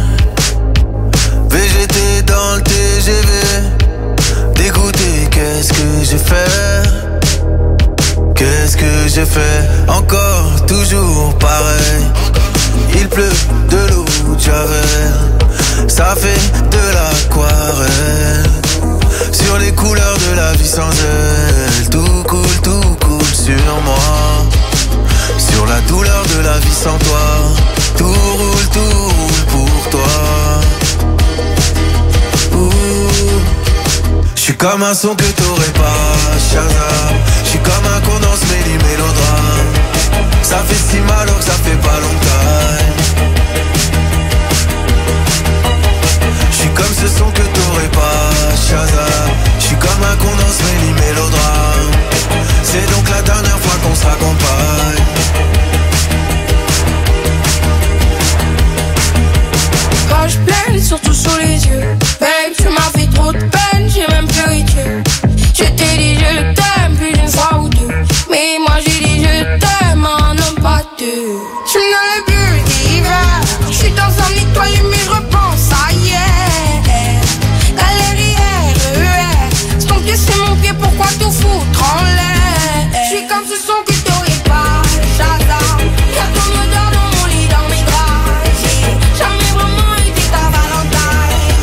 V G T dans le T G V. Dégoûté, qu'est-ce que j'ai fait? Qu'est-ce que j'ai fait? Encore, toujours pareil. Il pleut de l'eau de Javel, ça fait de l'aquarelle. Sur les couleurs de la vie sans elle, tout coule, tout coule sur moi. Sur la douleur de la vie sans toi, tout roule, tout roule comme un son que t'aurais pas, Shazam. J'suis comme un con dans ce méli mélodrame. Ça fait si mal alors que ça fait pas longtemps. J'suis comme ce son que t'aurais pas, Shazam. J'suis comme un con dans ce méli mélodrame. C'est donc la dernière fois qu'on se raccompagne. Quand je pleine, surtout sous les yeux. Babe, tu m'as fait trop de peine, j'ai même purifié. Je t'ai dit je t'aime plus d'une fois ou deux. Mais moi j'ai dit je t'aime un homme pas deux. Je me donne le but d'hiver. Je suis dans un étoile mais je repense à hier. Galerie R E R. Ton pied c'est mon pied, pourquoi tout foutre en l'air? Je suis comme ce son que t'aurais pas, Shazam. Y'a ton odeur dans mon lit, dans mes draps. J'ai jamais vraiment été ta Valentine.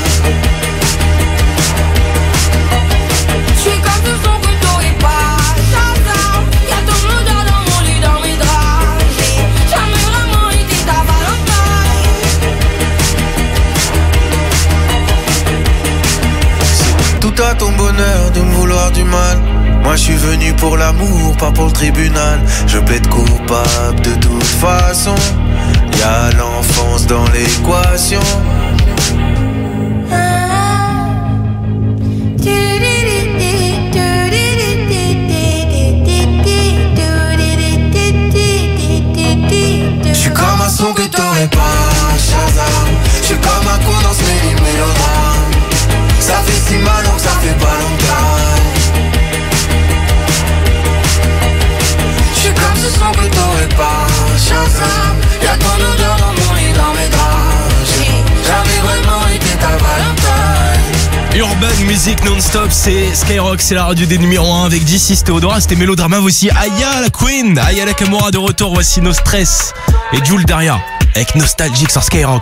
Je suis comme ce son que t'aurais pas, Shazam. Y'a ton odeur dans mon lit, dans mes draps. J'ai jamais vraiment été ta Valentine. Tout à ton bonheur de me vouloir du mal. Moi je suis venu pour l'amour, pas pour le tribunal. Je plaide coupable de toute façon. Y'a l'enfance dans l'équation. J'suis comme un son que t'aurais pas, Shazam. J'suis comme un con dans ce méli mélodrame. Ça fait si mal donc ça fait pas longtemps. J'suis comme ce son que t'aurais pas, Shazam. Y'a ton odeur dans mon lit, dans mes draps. J'ai jamais vraiment été ta Valentine. Urban Music non-stop, c'est Skyrock, c'est la radio des numéros un avec D six Théodora, c'était Mélodrama aussi. Aya la Queen, Aya Nakamura de retour, voici No Stress et Jules Daria avec Nostalgique sur Skyrock.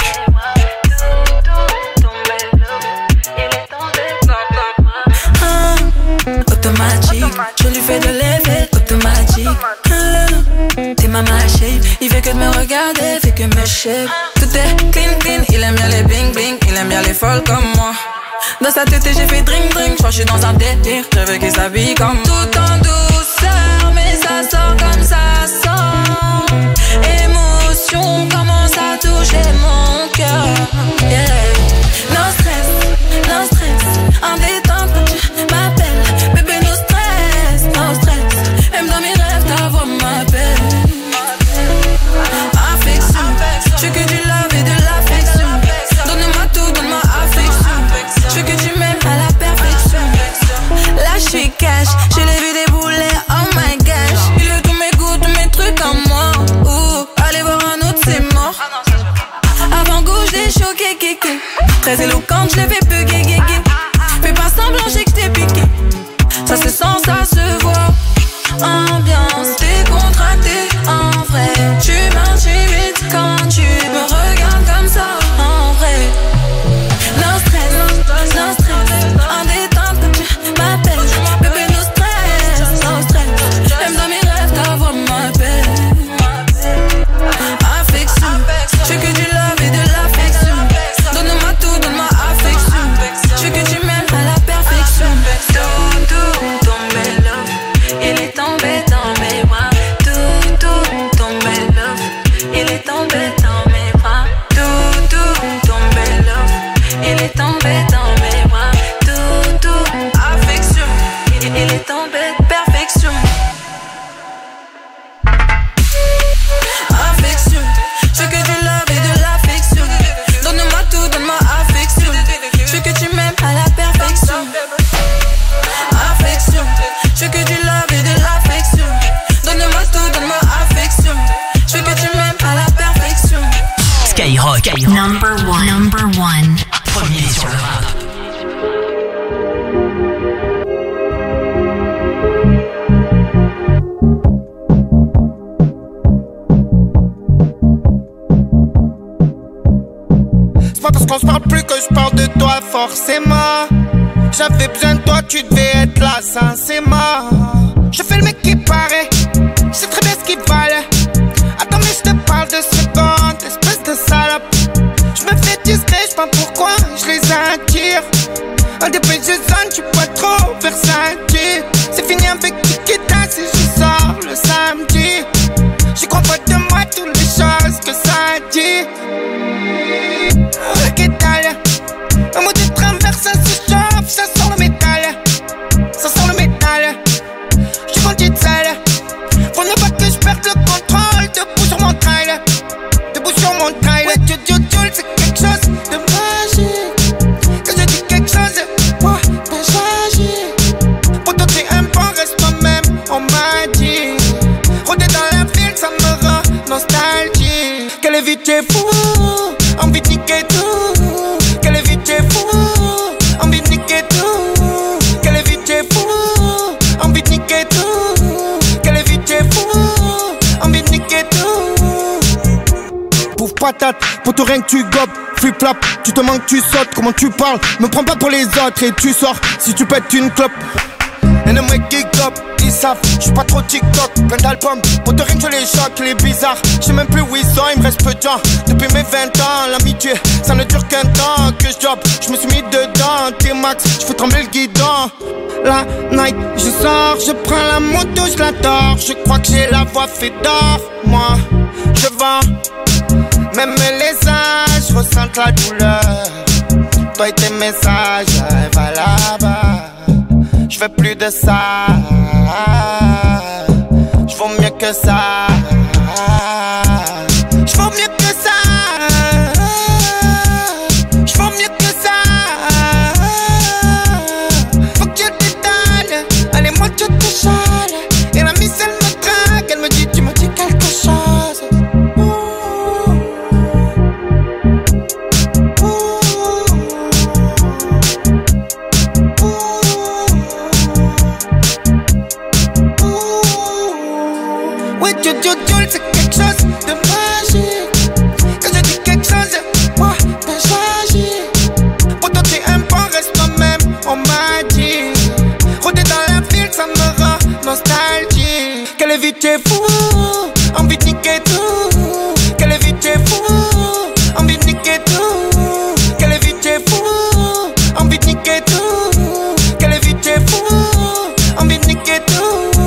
Automatique, je lui fais de l'effet automatique. T'es ma shape, il fait que de me regarder, fait que me shape. Tout est clean clean, il aime bien les bling bling, il aime bien les folles comme moi. Dans sa tête j'ai fait drink drink, je crois que je suis dans un délire. Je veux qu'il s'habille comme tout en douceur, mais ça sort comme ça sort. Émotion commence à toucher mon cœur. Yeah. No stress, no stress, en détente quand tu m'appelles. Bébé no stress, no stress. Même dans mes rêves ta voix m'appelle. Affection, je veux que du love et de l'affection. Donne-moi tout, donne-moi affection. Je veux que tu m'aimes à la perfection. Là je suis cash, je l'ai vu débouler, oh my gosh. Il veut tous mes goûts, tous mes trucs en moi. Ouh, allez voir un autre c'est mort. Avant goût je l'ai choqué, kéké. Très éloquente, je l'ai fait bugger, guégué. Fais pas semblant, j'ai que t'es piqué. Ça se sent, ça se voit. Ambiance décontractée, en vrai. Tu m'intimides quand tu me regardes comme ça, en vrai. No stress, no stress, en détente quand tu m'appelles. Bébé no stress, no stress. Même dans mes rêves ta voix m'appelle. Affection, je veux que du love et de l'affection. Donne-moi tout, donne-moi affection. Je veux que tu m'aimes à la perfection. Tout, tout, tombé love, il est tombé dans mes bras. Tout, tout, tombé love, il est tombé dans mes bras. Tout, tout, tombé love, il est tombé dans mes bras. Tout, tout, affection, il, il est tombé perfection. Affection, je veux que du love et de l'affection. Donne-moi tout, donne-moi affection. Je veux que tu m'aimes à la perfection. Affection, je veux que du love et de l'affection. Donne-moi tout, donne-moi affection. Je veux que tu m'aimes à la perfection. Skyrock, Skyrock. Number one. Number one. Premier sur le rap. C'est pas parce qu'on se parle plus que je parle de toi forcément. J'avais besoin de toi, tu devais être là, sincèrement. Je fais le mec qui paraît, je sais très bien ce qu'il valait. Attends mais je te parle de secondes, espèce de salope. Je me fais discret, je sais pas pourquoi, je les attire. Un des plus de zone, tu pas trop nostalgie. Qu'elle est vite et fou, envie de niquer tout. Qu'elle est vite et fou, envie de niquer tout. Qu'elle est vite et fou, envie de niquer tout. Qu'elle est vite et fou, envie de niquer tout. Pouf patate, pour tout rien que tu gobes. Flip-flap, tu te manques, tu sautes. Comment tu parles, me prends pas pour les autres. Et tu sors, si tu pètes une clope. Et ne me geek up, ils savent, j'suis pas trop TikTok. Plein d'albums, pour te rien que je les choque, les bizarres. J'sais même plus où ils sont, il me reste peu de temps. Depuis mes vingt ans, l'amitié, ça ne dure qu'un temps. Que je job, j'me suis mis dedans. T-Max, j'fais trembler le guidon. La night, je sors, je prends la moto, je la dors. Je crois que j'ai la voix fait d'or. Moi, je vends, même les âges ressentent la douleur. Toi et tes messages, va là-bas. Je veux plus de ça. Je vaux mieux que ça. Je vaux mieux que ça. Je vaux mieux que ça. Faut que je t'étale. Allez, moi je te chale. Et la miss elle me drague. Elle me dit tu me dis quelque chose. C'est quelque chose de magique. Quand je dis quelque chose, moi, ben j'agis. Pour toi t'es un bon, reste toi-même, on m'a dit. Rôder dans la ville, ça me rend nostalgique. Qu'elle est vite et fou, envie de niquer tout. Qu'elle est vite et fou, envie de niquer tout. Qu'elle est vite et fou, envie de niquer tout. Qu'elle est vite et fou, envie de niquer tout.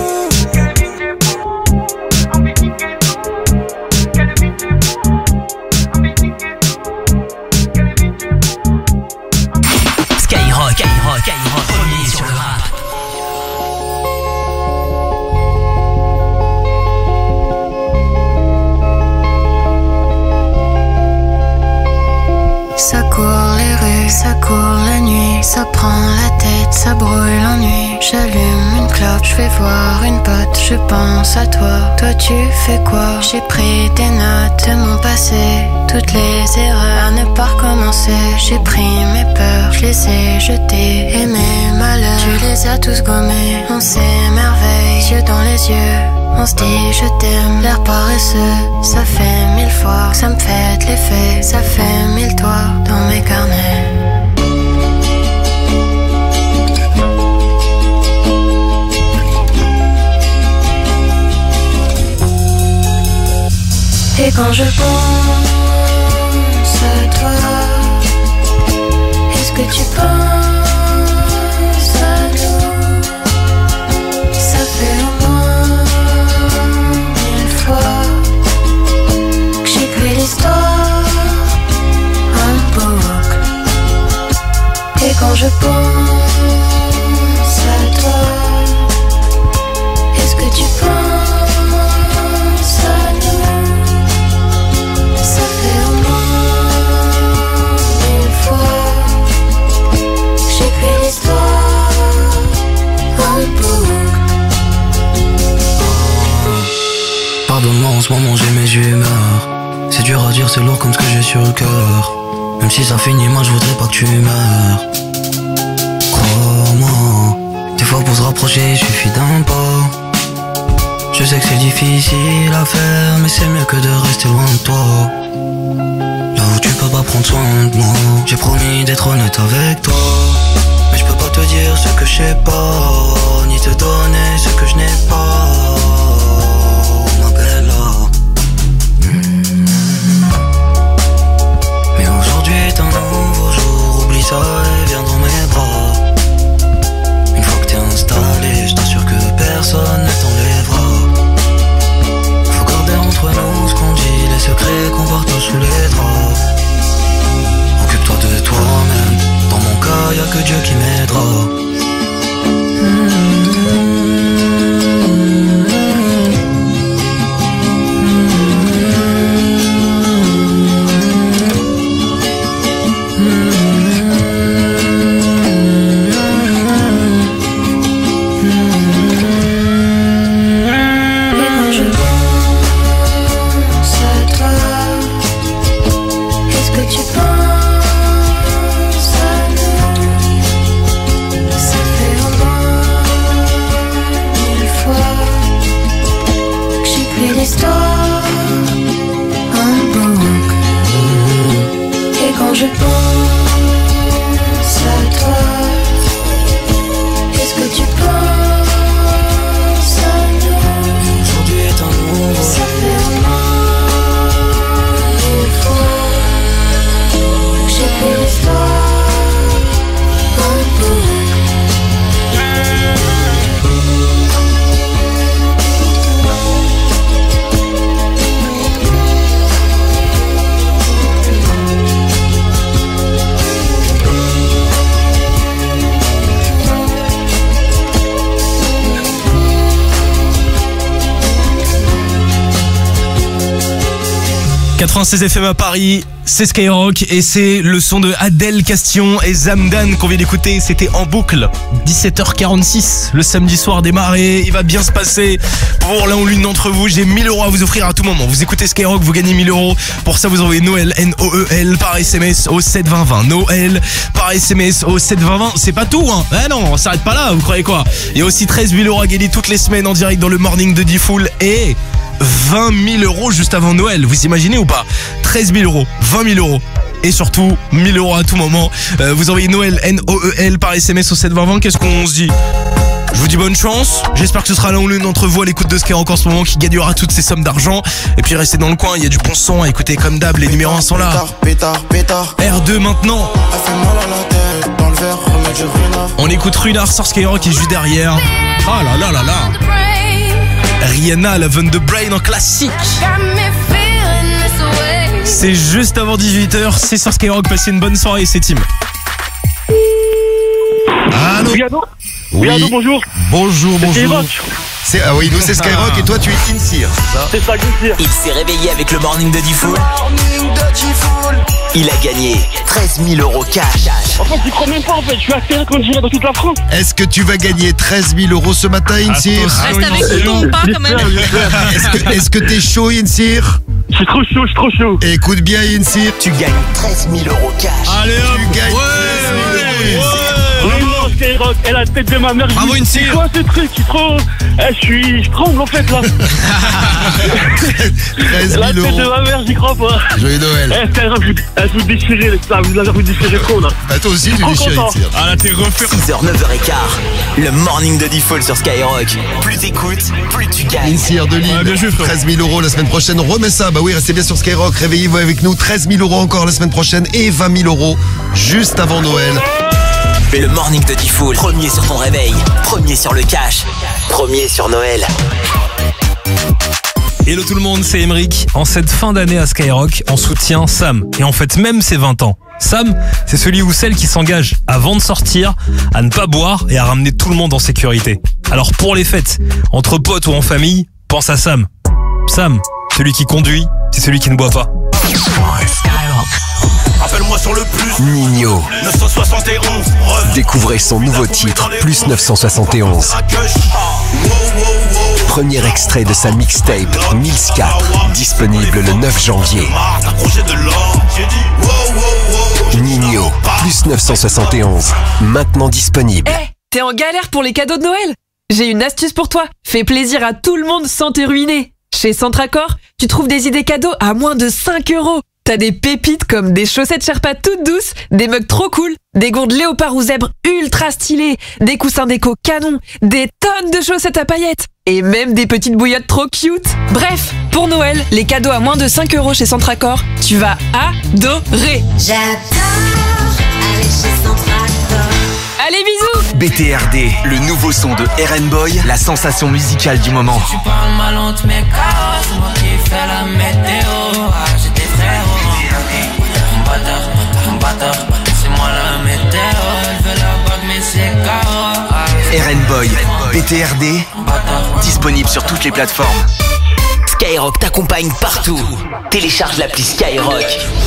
Ça court les rues, ça court la nuit, ça prend la tête, ça brûle l'ennui. J'allume une clope, je vais voir une pote, je pense à toi. Toi tu fais quoi? J'ai pris des notes de mon passé, toutes les erreurs à ne pas recommencer. J'ai pris mes peurs, je les ai jetées, et mes malheurs, tu les as tous gommés. On s'émerveille, yeux dans les yeux, on se dit je t'aime, l'air paresseux. Ça fait mille fois que ça me fait de l'effet, ça fait mille toits dans mes carnets. Et quand je pense à toi, est-ce que tu penses à nous? Ça fait au moins mille fois que j'écris l'histoire en boucle. Et quand je pense à toi, est-ce que tu penses à nous? Ça fait au moins mille fois que j'écris l'histoire en boucle. Pardonne-moi, en ce moment j'ai mes humeurs. C'est dur à dire, c'est lourd comme ce que j'ai sur le cœur. Même si ça finit mal, je voudrais pas que tu meurs. Crois-moi, des fois pour se rapprocher, il suffit d'un pas. Je sais que c'est difficile à faire, mais c'est mieux que de rester loin de toi. Là où tu peux pas prendre soin de moi. J'ai promis d'être honnête avec toi, mais je peux pas te dire ce que je sais pas, ni te donner ce que je n'ai pas. Ma bella. Mmh. Mais aujourd'hui est un nouveau jour, oublie ça et viens dans mes bras. Une fois que t'es installé, je t'assure que personne ne t'enlèvera. Faut garder entre nous ce qu'on dit, les secrets qu'on partage sous les draps. Occupe-toi de toi-même, dans mon cas y'a que Dieu qui m'aidera. Mmh. quatre-vingt-seize F M à Paris, c'est Skyrock et c'est le son de Adèle Castillon et Zamdan qu'on vient d'écouter. C'était en boucle. dix-sept heures quarante-six, le samedi soir démarré. Il va bien se passer pour l'un ou l'une d'entre vous. J'ai mille euros à vous offrir à tout moment. Vous écoutez Skyrock, vous gagnez mille euros. Pour ça, vous envoyez Noël, N O E L, par S M S au sept vingt vingt. Noël par S M S au sept vingt vingt. C'est pas tout, hein. Eh non, on s'arrête pas là, vous croyez quoi? Il y a aussi treize mille euros à gagner toutes les semaines en direct dans le morning de D-Fool et vingt mille euros juste avant Noël. Vous imaginez ou pas? treize mille euros, vingt mille euros. Et surtout, mille euros à tout moment. Euh, vous envoyez Noël, N O E L, par S M S au sept vingt vingt. Qu'est-ce qu'on se dit? Je vous dis bonne chance. J'espère que ce sera l'un ou l'une d'entre vous à l'écoute de Skyrock en ce moment qui gagnera toutes ces sommes d'argent. Et puis restez dans le coin, il y a du bon son à écouter comme d'hab. Les numéros un sont là. R deux maintenant. On écoute Runard sur Skyrock et juste derrière. Ah là là là là. Rihanna, Love on the Brain en classique. C'est juste avant dix-huit heures, c'est sur Skyrock. Passez une bonne soirée, c'est Tim. Allô? Oui, allô? Oui, allô, bonjour. Bonjour, bonjour. C'est, ah oui, nous c'est Skyrock et toi tu es Kinsir, c'est ça? C'est ça, Kinsir. Il s'est réveillé avec le morning de D-Fool. Il a gagné treize mille euros cash. En fait, j'y crois même pas en fait, je suis accéléré quand j'irai dans toute la France. Est-ce que tu vas gagner treize mille euros ce matin, Insir? Reste avec nous, pas quand même. Est-ce que, est-ce que t'es chaud, Insir? Je suis trop chaud, je suis trop chaud. Écoute bien, Insir. Tu gagnes treize mille euros cash. Allez hop, tu gagnes ouais, treize mille ouais, euros. ouais. Vraiment, Skyrock, et la tête de ma mère. Bravo, Insir. C'est quoi ce truc? Je suis trop. Eh, je suis. Je tremble en fait là. treize La mille tête de euros. ma mère, j'y crois pas. Joyeux Noël. Eh, Skyrock, vous, eh, vous déchirez, ça, vous avez déchiré trop là. Bah, toi aussi, tu Trop déchires, content. Insir. Ah là, t'es refait. six heures, neuf heures quinze. Le morning de D-Fool sur Skyrock. Plus t'écoutes, plus tu gagnes. Insir de Lille, Ouais, bien joué, frérot. treize mille euros la semaine prochaine. On remet ça. Bah oui, restez bien sur Skyrock. Réveillez-vous avec nous. treize mille euros encore la semaine prochaine et vingt mille euros juste avant Noël. Le morning de D-Fool. Premier sur ton réveil. Premier sur le cash. Premier sur Noël. Hello tout le monde, c'est Emeric. En cette fin d'année à Skyrock, on soutient Sam. Et en fait, même ses vingt ans. Sam, c'est celui ou celle qui s'engage avant de sortir, à ne pas boire et à ramener tout le monde en sécurité. Alors pour les fêtes, entre potes ou en famille, pense à Sam. Sam, celui qui conduit, c'est celui qui ne boit pas. Appelle-moi sur le plus Nino. neuf cent soixante et onze. Découvrez son nouveau titre, Plus neuf cent soixante et onze. Premier extrait de sa mixtape, Mills quatre, disponible le neuf janvier. Nino, Plus neuf cent soixante et onze, maintenant disponible. Eh, t'es en galère pour les cadeaux de Noël? J'ai une astuce pour toi. Fais plaisir à tout le monde sans te ruiner. Chez Centracor, tu trouves des idées cadeaux à moins de cinq euros. T'as des pépites comme des chaussettes Sherpa toutes douces, des mugs trop cool, des gourdes léopard ou zèbre ultra stylées, des coussins déco canon, des tonnes de chaussettes à paillettes et même des petites bouillottes trop cute. Bref, pour Noël, les cadeaux à moins de cinq euros chez Centracor, tu vas adorer. J'adore aller chez Centracor. Allez, bisous! B T R D, le nouveau son de R and Boy, la sensation musicale du moment. Tu parles mal, on te met K O. C'est moi qui fais la météo. Ah, j'ai des frérots. Un bâtard, un bâtard. C'est moi la météo. Elle veut la bague, mais c'est K O. Ah, R and Boy, B T R D, disponible sur toutes les plateformes. Skyrock t'accompagne partout. Télécharge l'appli Skyrock.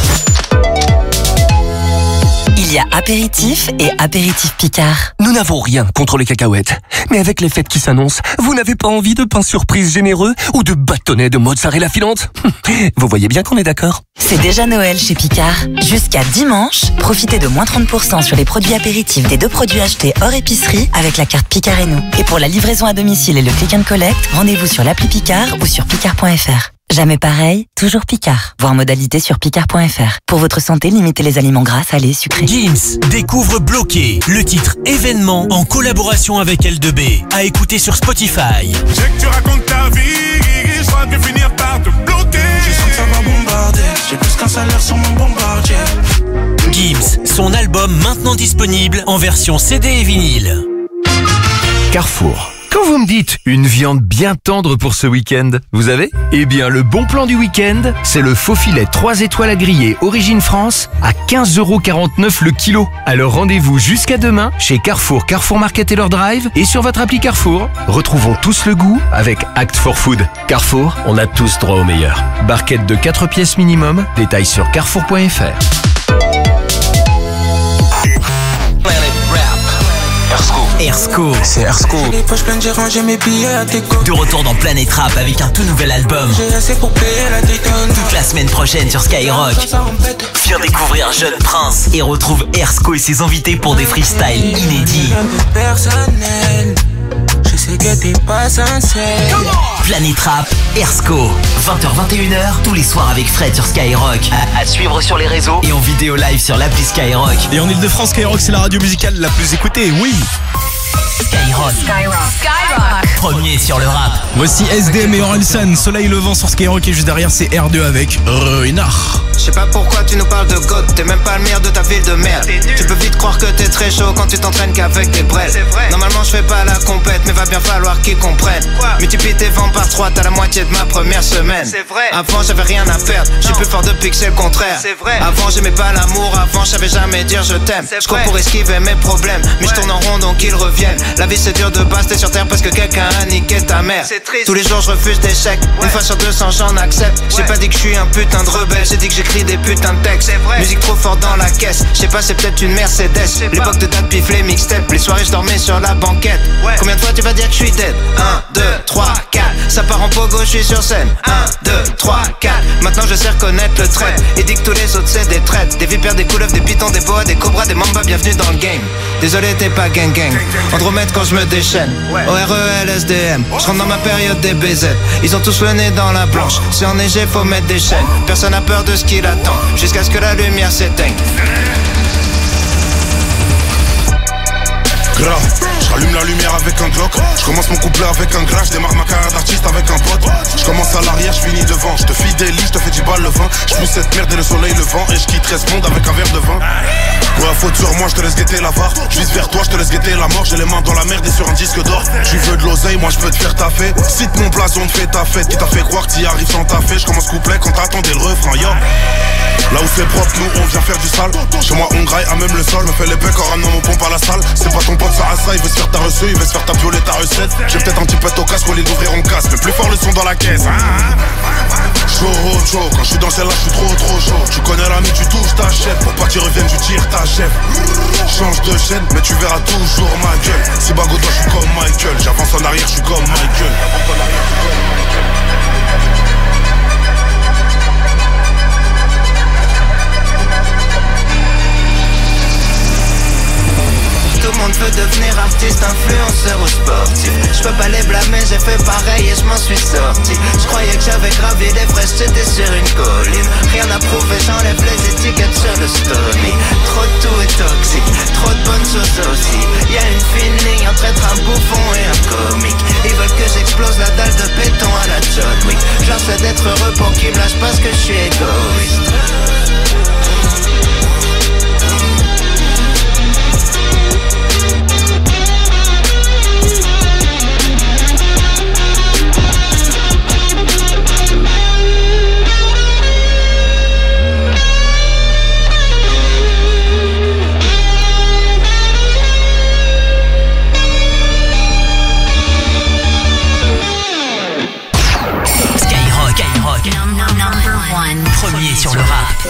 Il y a apéritif et apéritif Picard. Nous n'avons rien contre les cacahuètes, mais avec les fêtes qui s'annoncent, vous n'avez pas envie de pain surprise généreux ou de bâtonnets de mozzarella filante? Vous voyez bien qu'on est d'accord. C'est déjà Noël chez Picard. Jusqu'à dimanche, profitez de moins trente pour cent sur les produits apéritifs des deux produits achetés hors épicerie avec la carte Picard et nous. Et pour la livraison à domicile et le click and collect, rendez-vous sur l'appli Picard ou sur picard point f r. Jamais pareil, toujours Picard. Voir modalité sur picard point f r. Pour votre santé, limitez les aliments gras, salés, sucrés. Gims découvre Bloqué, le titre événement en collaboration avec L deux B. À écouter sur Spotify. Je sais que tu racontes ta vie, je crois que finir par te bloquer. J'ai senti que ça va bombarder, j'ai plus qu'un salaire sur mon bombardier. Gims, son album maintenant disponible en version C D et vinyle. Carrefour. Quand vous me dites une viande bien tendre pour ce week-end, vous avez ? Eh bien, le bon plan du week-end, c'est le faux filet trois étoiles à griller Origine France à quinze euros quarante-neuf le kilo. Alors rendez-vous jusqu'à demain chez Carrefour, Carrefour Market et leur drive et sur votre appli Carrefour. Retrouvons tous le goût avec Act for Food. Carrefour, on a tous droit au meilleur. Barquette de quatre pièces minimum, détails sur carrefour point f r. Ersko. C'est Ersko. Les poches pleines, j'ai rangé mes billets à déco. De retour dans Planète Rap avec un tout nouvel album. J'ai assez pour payer la déconne. Toute la semaine prochaine sur Skyrock. Viens découvrir Jeune Prince et retrouve Ersko et ses invités pour des freestyles inédits. Personnel. Je sais que t'es pas sincère. Planète Rap, Ersko. vingt heures vingt et une heures tous les soirs avec Fred sur Skyrock. À, à suivre sur les réseaux et en vidéo live sur l'appli Skyrock. Et en Ile-de-France, Skyrock, c'est la radio musicale la plus écoutée, oui. Skyrock. Skyrock. Skyrock. Premier sur le rap. Voici S D M et Orelsan, Soleil levant sur Skyrock et juste derrière c'est R deux avec Renard. Je sais pas pourquoi tu nous parles de God, t'es même pas le meilleur de ta ville de merde. Tu peux vite croire que t'es très chaud quand tu t'entraînes qu'avec des brels. Normalement je fais pas la compète, mais va bien falloir qu'ils comprennent. Multiplie tes vents par trois, t'as la moitié de ma première semaine. Avant j'avais rien à perdre, je suis plus fort depuis que c'est le contraire. Avant j'aimais pas l'amour, avant je savais jamais dire je t'aime. Je cours pour esquiver mes problèmes, mais je tourne en rond donc ils reviennent. La vie c'est dur de base, t'es sur terre parce que quelqu'un a niqué ta mère. Tous les jours je refuse d'échecs, une fois sur deux cents j'en accepte. J'ai pas dit que je suis un putain de rebelle, j'ai dit que j'écris des putains de textes. Musique trop fort dans la caisse, je sais pas c'est peut-être une Mercedes. L'époque de date pif les mixtapes, les soirées je dormais sur la banquette. Combien de fois tu vas dire que je suis dead? un, deux, trois, quatre, ça part en pogo, je suis sur scène. un, deux, trois, quatre, maintenant je sais reconnaître le trait. Et dit que tous les autres c'est des traites. Des vipères, des couleuvres, des pitons, des boas, des cobras, des mambas, bienvenue dans le game. Désolé t'es pas gang gang, Andromède quand je me déchaîne. O R E L S D M, je rentre dans ma période des B Z. Ils ont tous le nez dans la planche, si enneigé faut mettre des chaînes. Personne n'a peur de ce qu'il attend, jusqu'à ce que la lumière s'éteigne. Grave, j'allume la lumière avec un Glock. Je commence mon couplet avec un gras. Je démarre ma carrière d'artiste avec un pote. Je commence à l'arrière, je finis devant. Je te fidélise, je te fais du bal le vin. Je pousse cette merde et le soleil le vent. Et je quitterai ce monde avec un verre de vin. Ouais, faute sur moi, je te laisse guetter la var. Je vise vers toi, je te laisse guetter la mort. J'ai les mains dans la merde et sur un disque d'or. Tu veux de l'oseille, moi je peux te faire taffer. Cite mon blason, te fais ta fête. Qui t'a fait croire que t'y arrives sans taffer. Je commence couplet quand t'attendais le refrain, yo. Là où c'est propre, nous on vient faire du sale. Chez moi on graille à même le sol. Me fait les pecs en ramenant mon pompe à la salle. C'est pas ton pote Sarasa, il veut se faire ta reçue, il veut se faire ta violer ta recette. J'ai peut-être un petit peu au casque au lieu d'ouvrir mon casque. Le plus fort le son dans la caisse. Chaud, chaud, quand je suis dans celle-là, je suis trop trop chaud. Tu connais l'ami, tu touches ta chef. Pour pas qu'il revienne, tu tires ta chef. Change de chaîne, mais tu verras toujours ma gueule. Si bagot toi, je suis comme Michael. J'avance en arrière, je suis comme Michael. Tout le monde veut devenir artiste, influenceur ou sportif. Je peux pas les blâmer, j'ai fait pareil et je m'en suis sorti. Je croyais que j'avais gravi l'Everest, j'étais sur une colline. Rien à prouver, j'enlève les étiquettes sur le Stony. Trop de tout est toxique, trop de bonnes choses aussi. Y'a une fine ligne entre être un bouffon et un comique. Ils veulent que j'explose la dalle de béton à la John Wick. J'essaie d'être heureux pour qu'ils me lâchent parce que je suis égoïste. Premier sur le rap.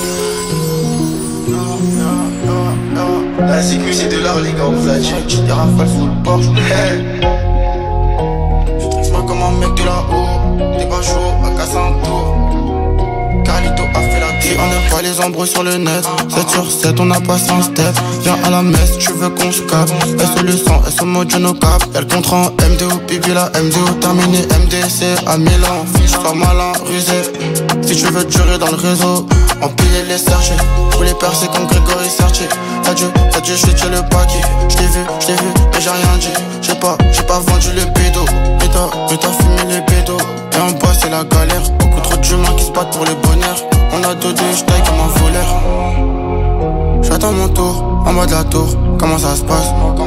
La sécu c'est de l'art les gars, on vous a dit. Des rafales sous le Porsche. Je tripe pas comme un mec de là-haut. T'es pas chaud, à casser un tour. Carlito a fait la vie. On n'a pas les embrouilles sur le net. sept sur sept, on n'a pas un step. Viens à la messe, tu veux qu'on se capte. S O le sang, S O mode no cap. Y'a le contrat en M D O, Pipi la M D O terminé. M D C à Milan, fiche, sois malin, rusé. Si tu veux durer dans le réseau, empiler les sergés. Pour les percer comme Grégory Sertier. Adieu, adieu, je suis le paquet. J't'ai vu, j't'ai vu, mais j'ai rien dit. J'ai pas, j'ai pas vendu le pédo. Mais t'as, mais t'as fumé les pédos. Et en bas c'est la galère. Beaucoup trop d'humains qui se battent pour le bonheur. On a deux deux, j'taille comme un voleur. J'attends mon tour, en bas de la tour. Comment ça se passe?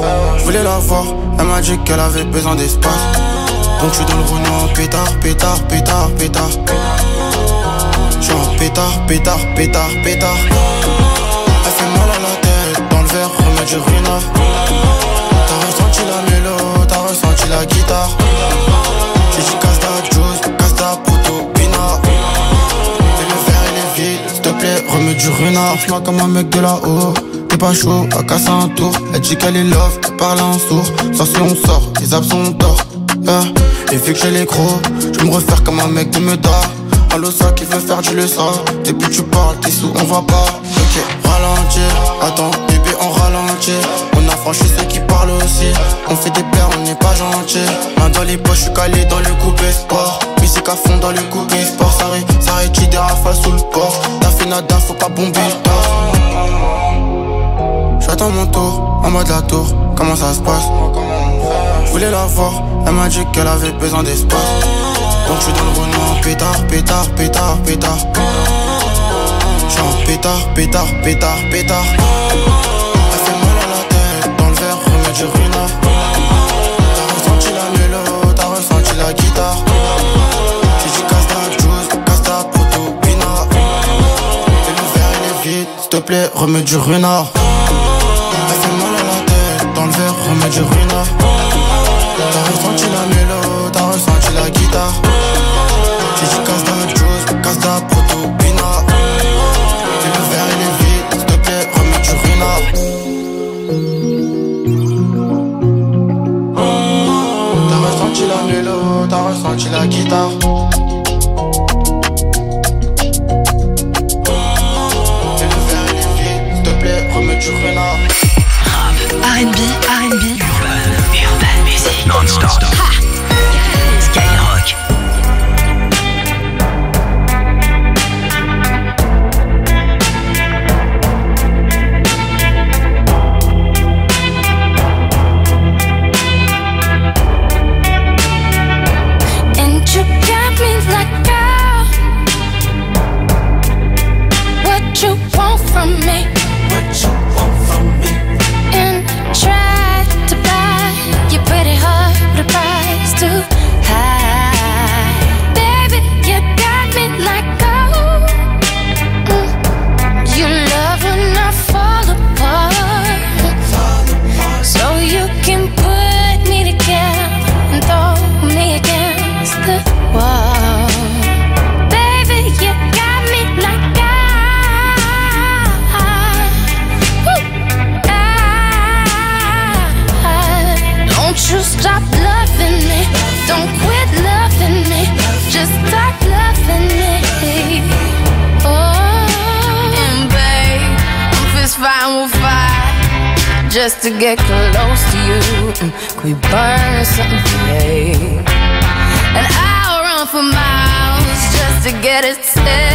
Je voulais la voir, elle m'a dit qu'elle avait besoin d'espace. Donc je suis dans le Renault, pétard, pétard, pétard, pétard. Je suis en pétard, pétard, pétard, pétard. Elle fait mal à la tête, dans le verre, remets du ruina. T'as ressenti la mélo, t'as ressenti la guitare. J'ai dit casse ta juice, casse ta poteau, pina. Et le verre il est vide, s'il te plaît, remets du ruina. Fais-moi comme un mec de là-haut. T'es pas chaud, à casser un tour. Elle dit qu'elle est love, elle parle en sourd. Sauf si on sort, les abs sont tort. Yeah. Et vu que j'ai les crocs, je me refaire comme un mec de Meda. Allo ça qui veut faire du leçon. Depuis tu parles, t'es sous, on va pas. Ok, ralentir, attends, bébé on ralentit. On a franchi ceux qui parlent aussi. On fait des paires, on n'est pas gentil. Main dans les poches, je suis calé dans le coupé sport. Musique à fond dans le coupé sport. Ça ré, ça rétire des rafales sous le port. T'as fait nada, faut pas bomber le torse. J'attends mon tour, en bas de la tour, comment ça se passe? Je voulais la voir, elle m'a dit qu'elle avait besoin d'espace. Donc je suis dans le Renault, pétard, pétard, pétard, pétard. J'suis en pétard, pétard, pétard, pétard. Elle fait mal à la tête, dans le verre, remets du ruina. T'as ressenti la mélo, t'as ressenti la guitare. J'ai dit casse ta juice, casse ta poteau, pina. Et le verre il est vide, s'il te plaît, remets du ruina. Elle fait mal à la tête, dans le verre, remets du ruina. T'as ressenti la mélo, t'as ressenti la guitare. J'ai dit casse ta juice, casse ta poteau, pina. Et le verre il est vide, s'il te plaît, remets du ruina. T'as ressenti la mélo, t'as ressenti la guitare. Et le verre il est vide, s'il te plaît, remets du ruina. R and B, R and B, Urban, urban music, non-stop. Skyrock. And you got me like, girl, what you want from me? What you want from me? And try to buy your pretty heart, but the price too high. Baby, you got me like gold. Mm. You love when I fall apart, so you can put me together and throw me against the wall. Baby, you got me like gold. Don't you stop loving me, don't quit loving me, just stop loving me. Oh, and babe, I'm fist fighting with fire just to get close to you. Could we burn something today? And I'll run for miles just to get a taste.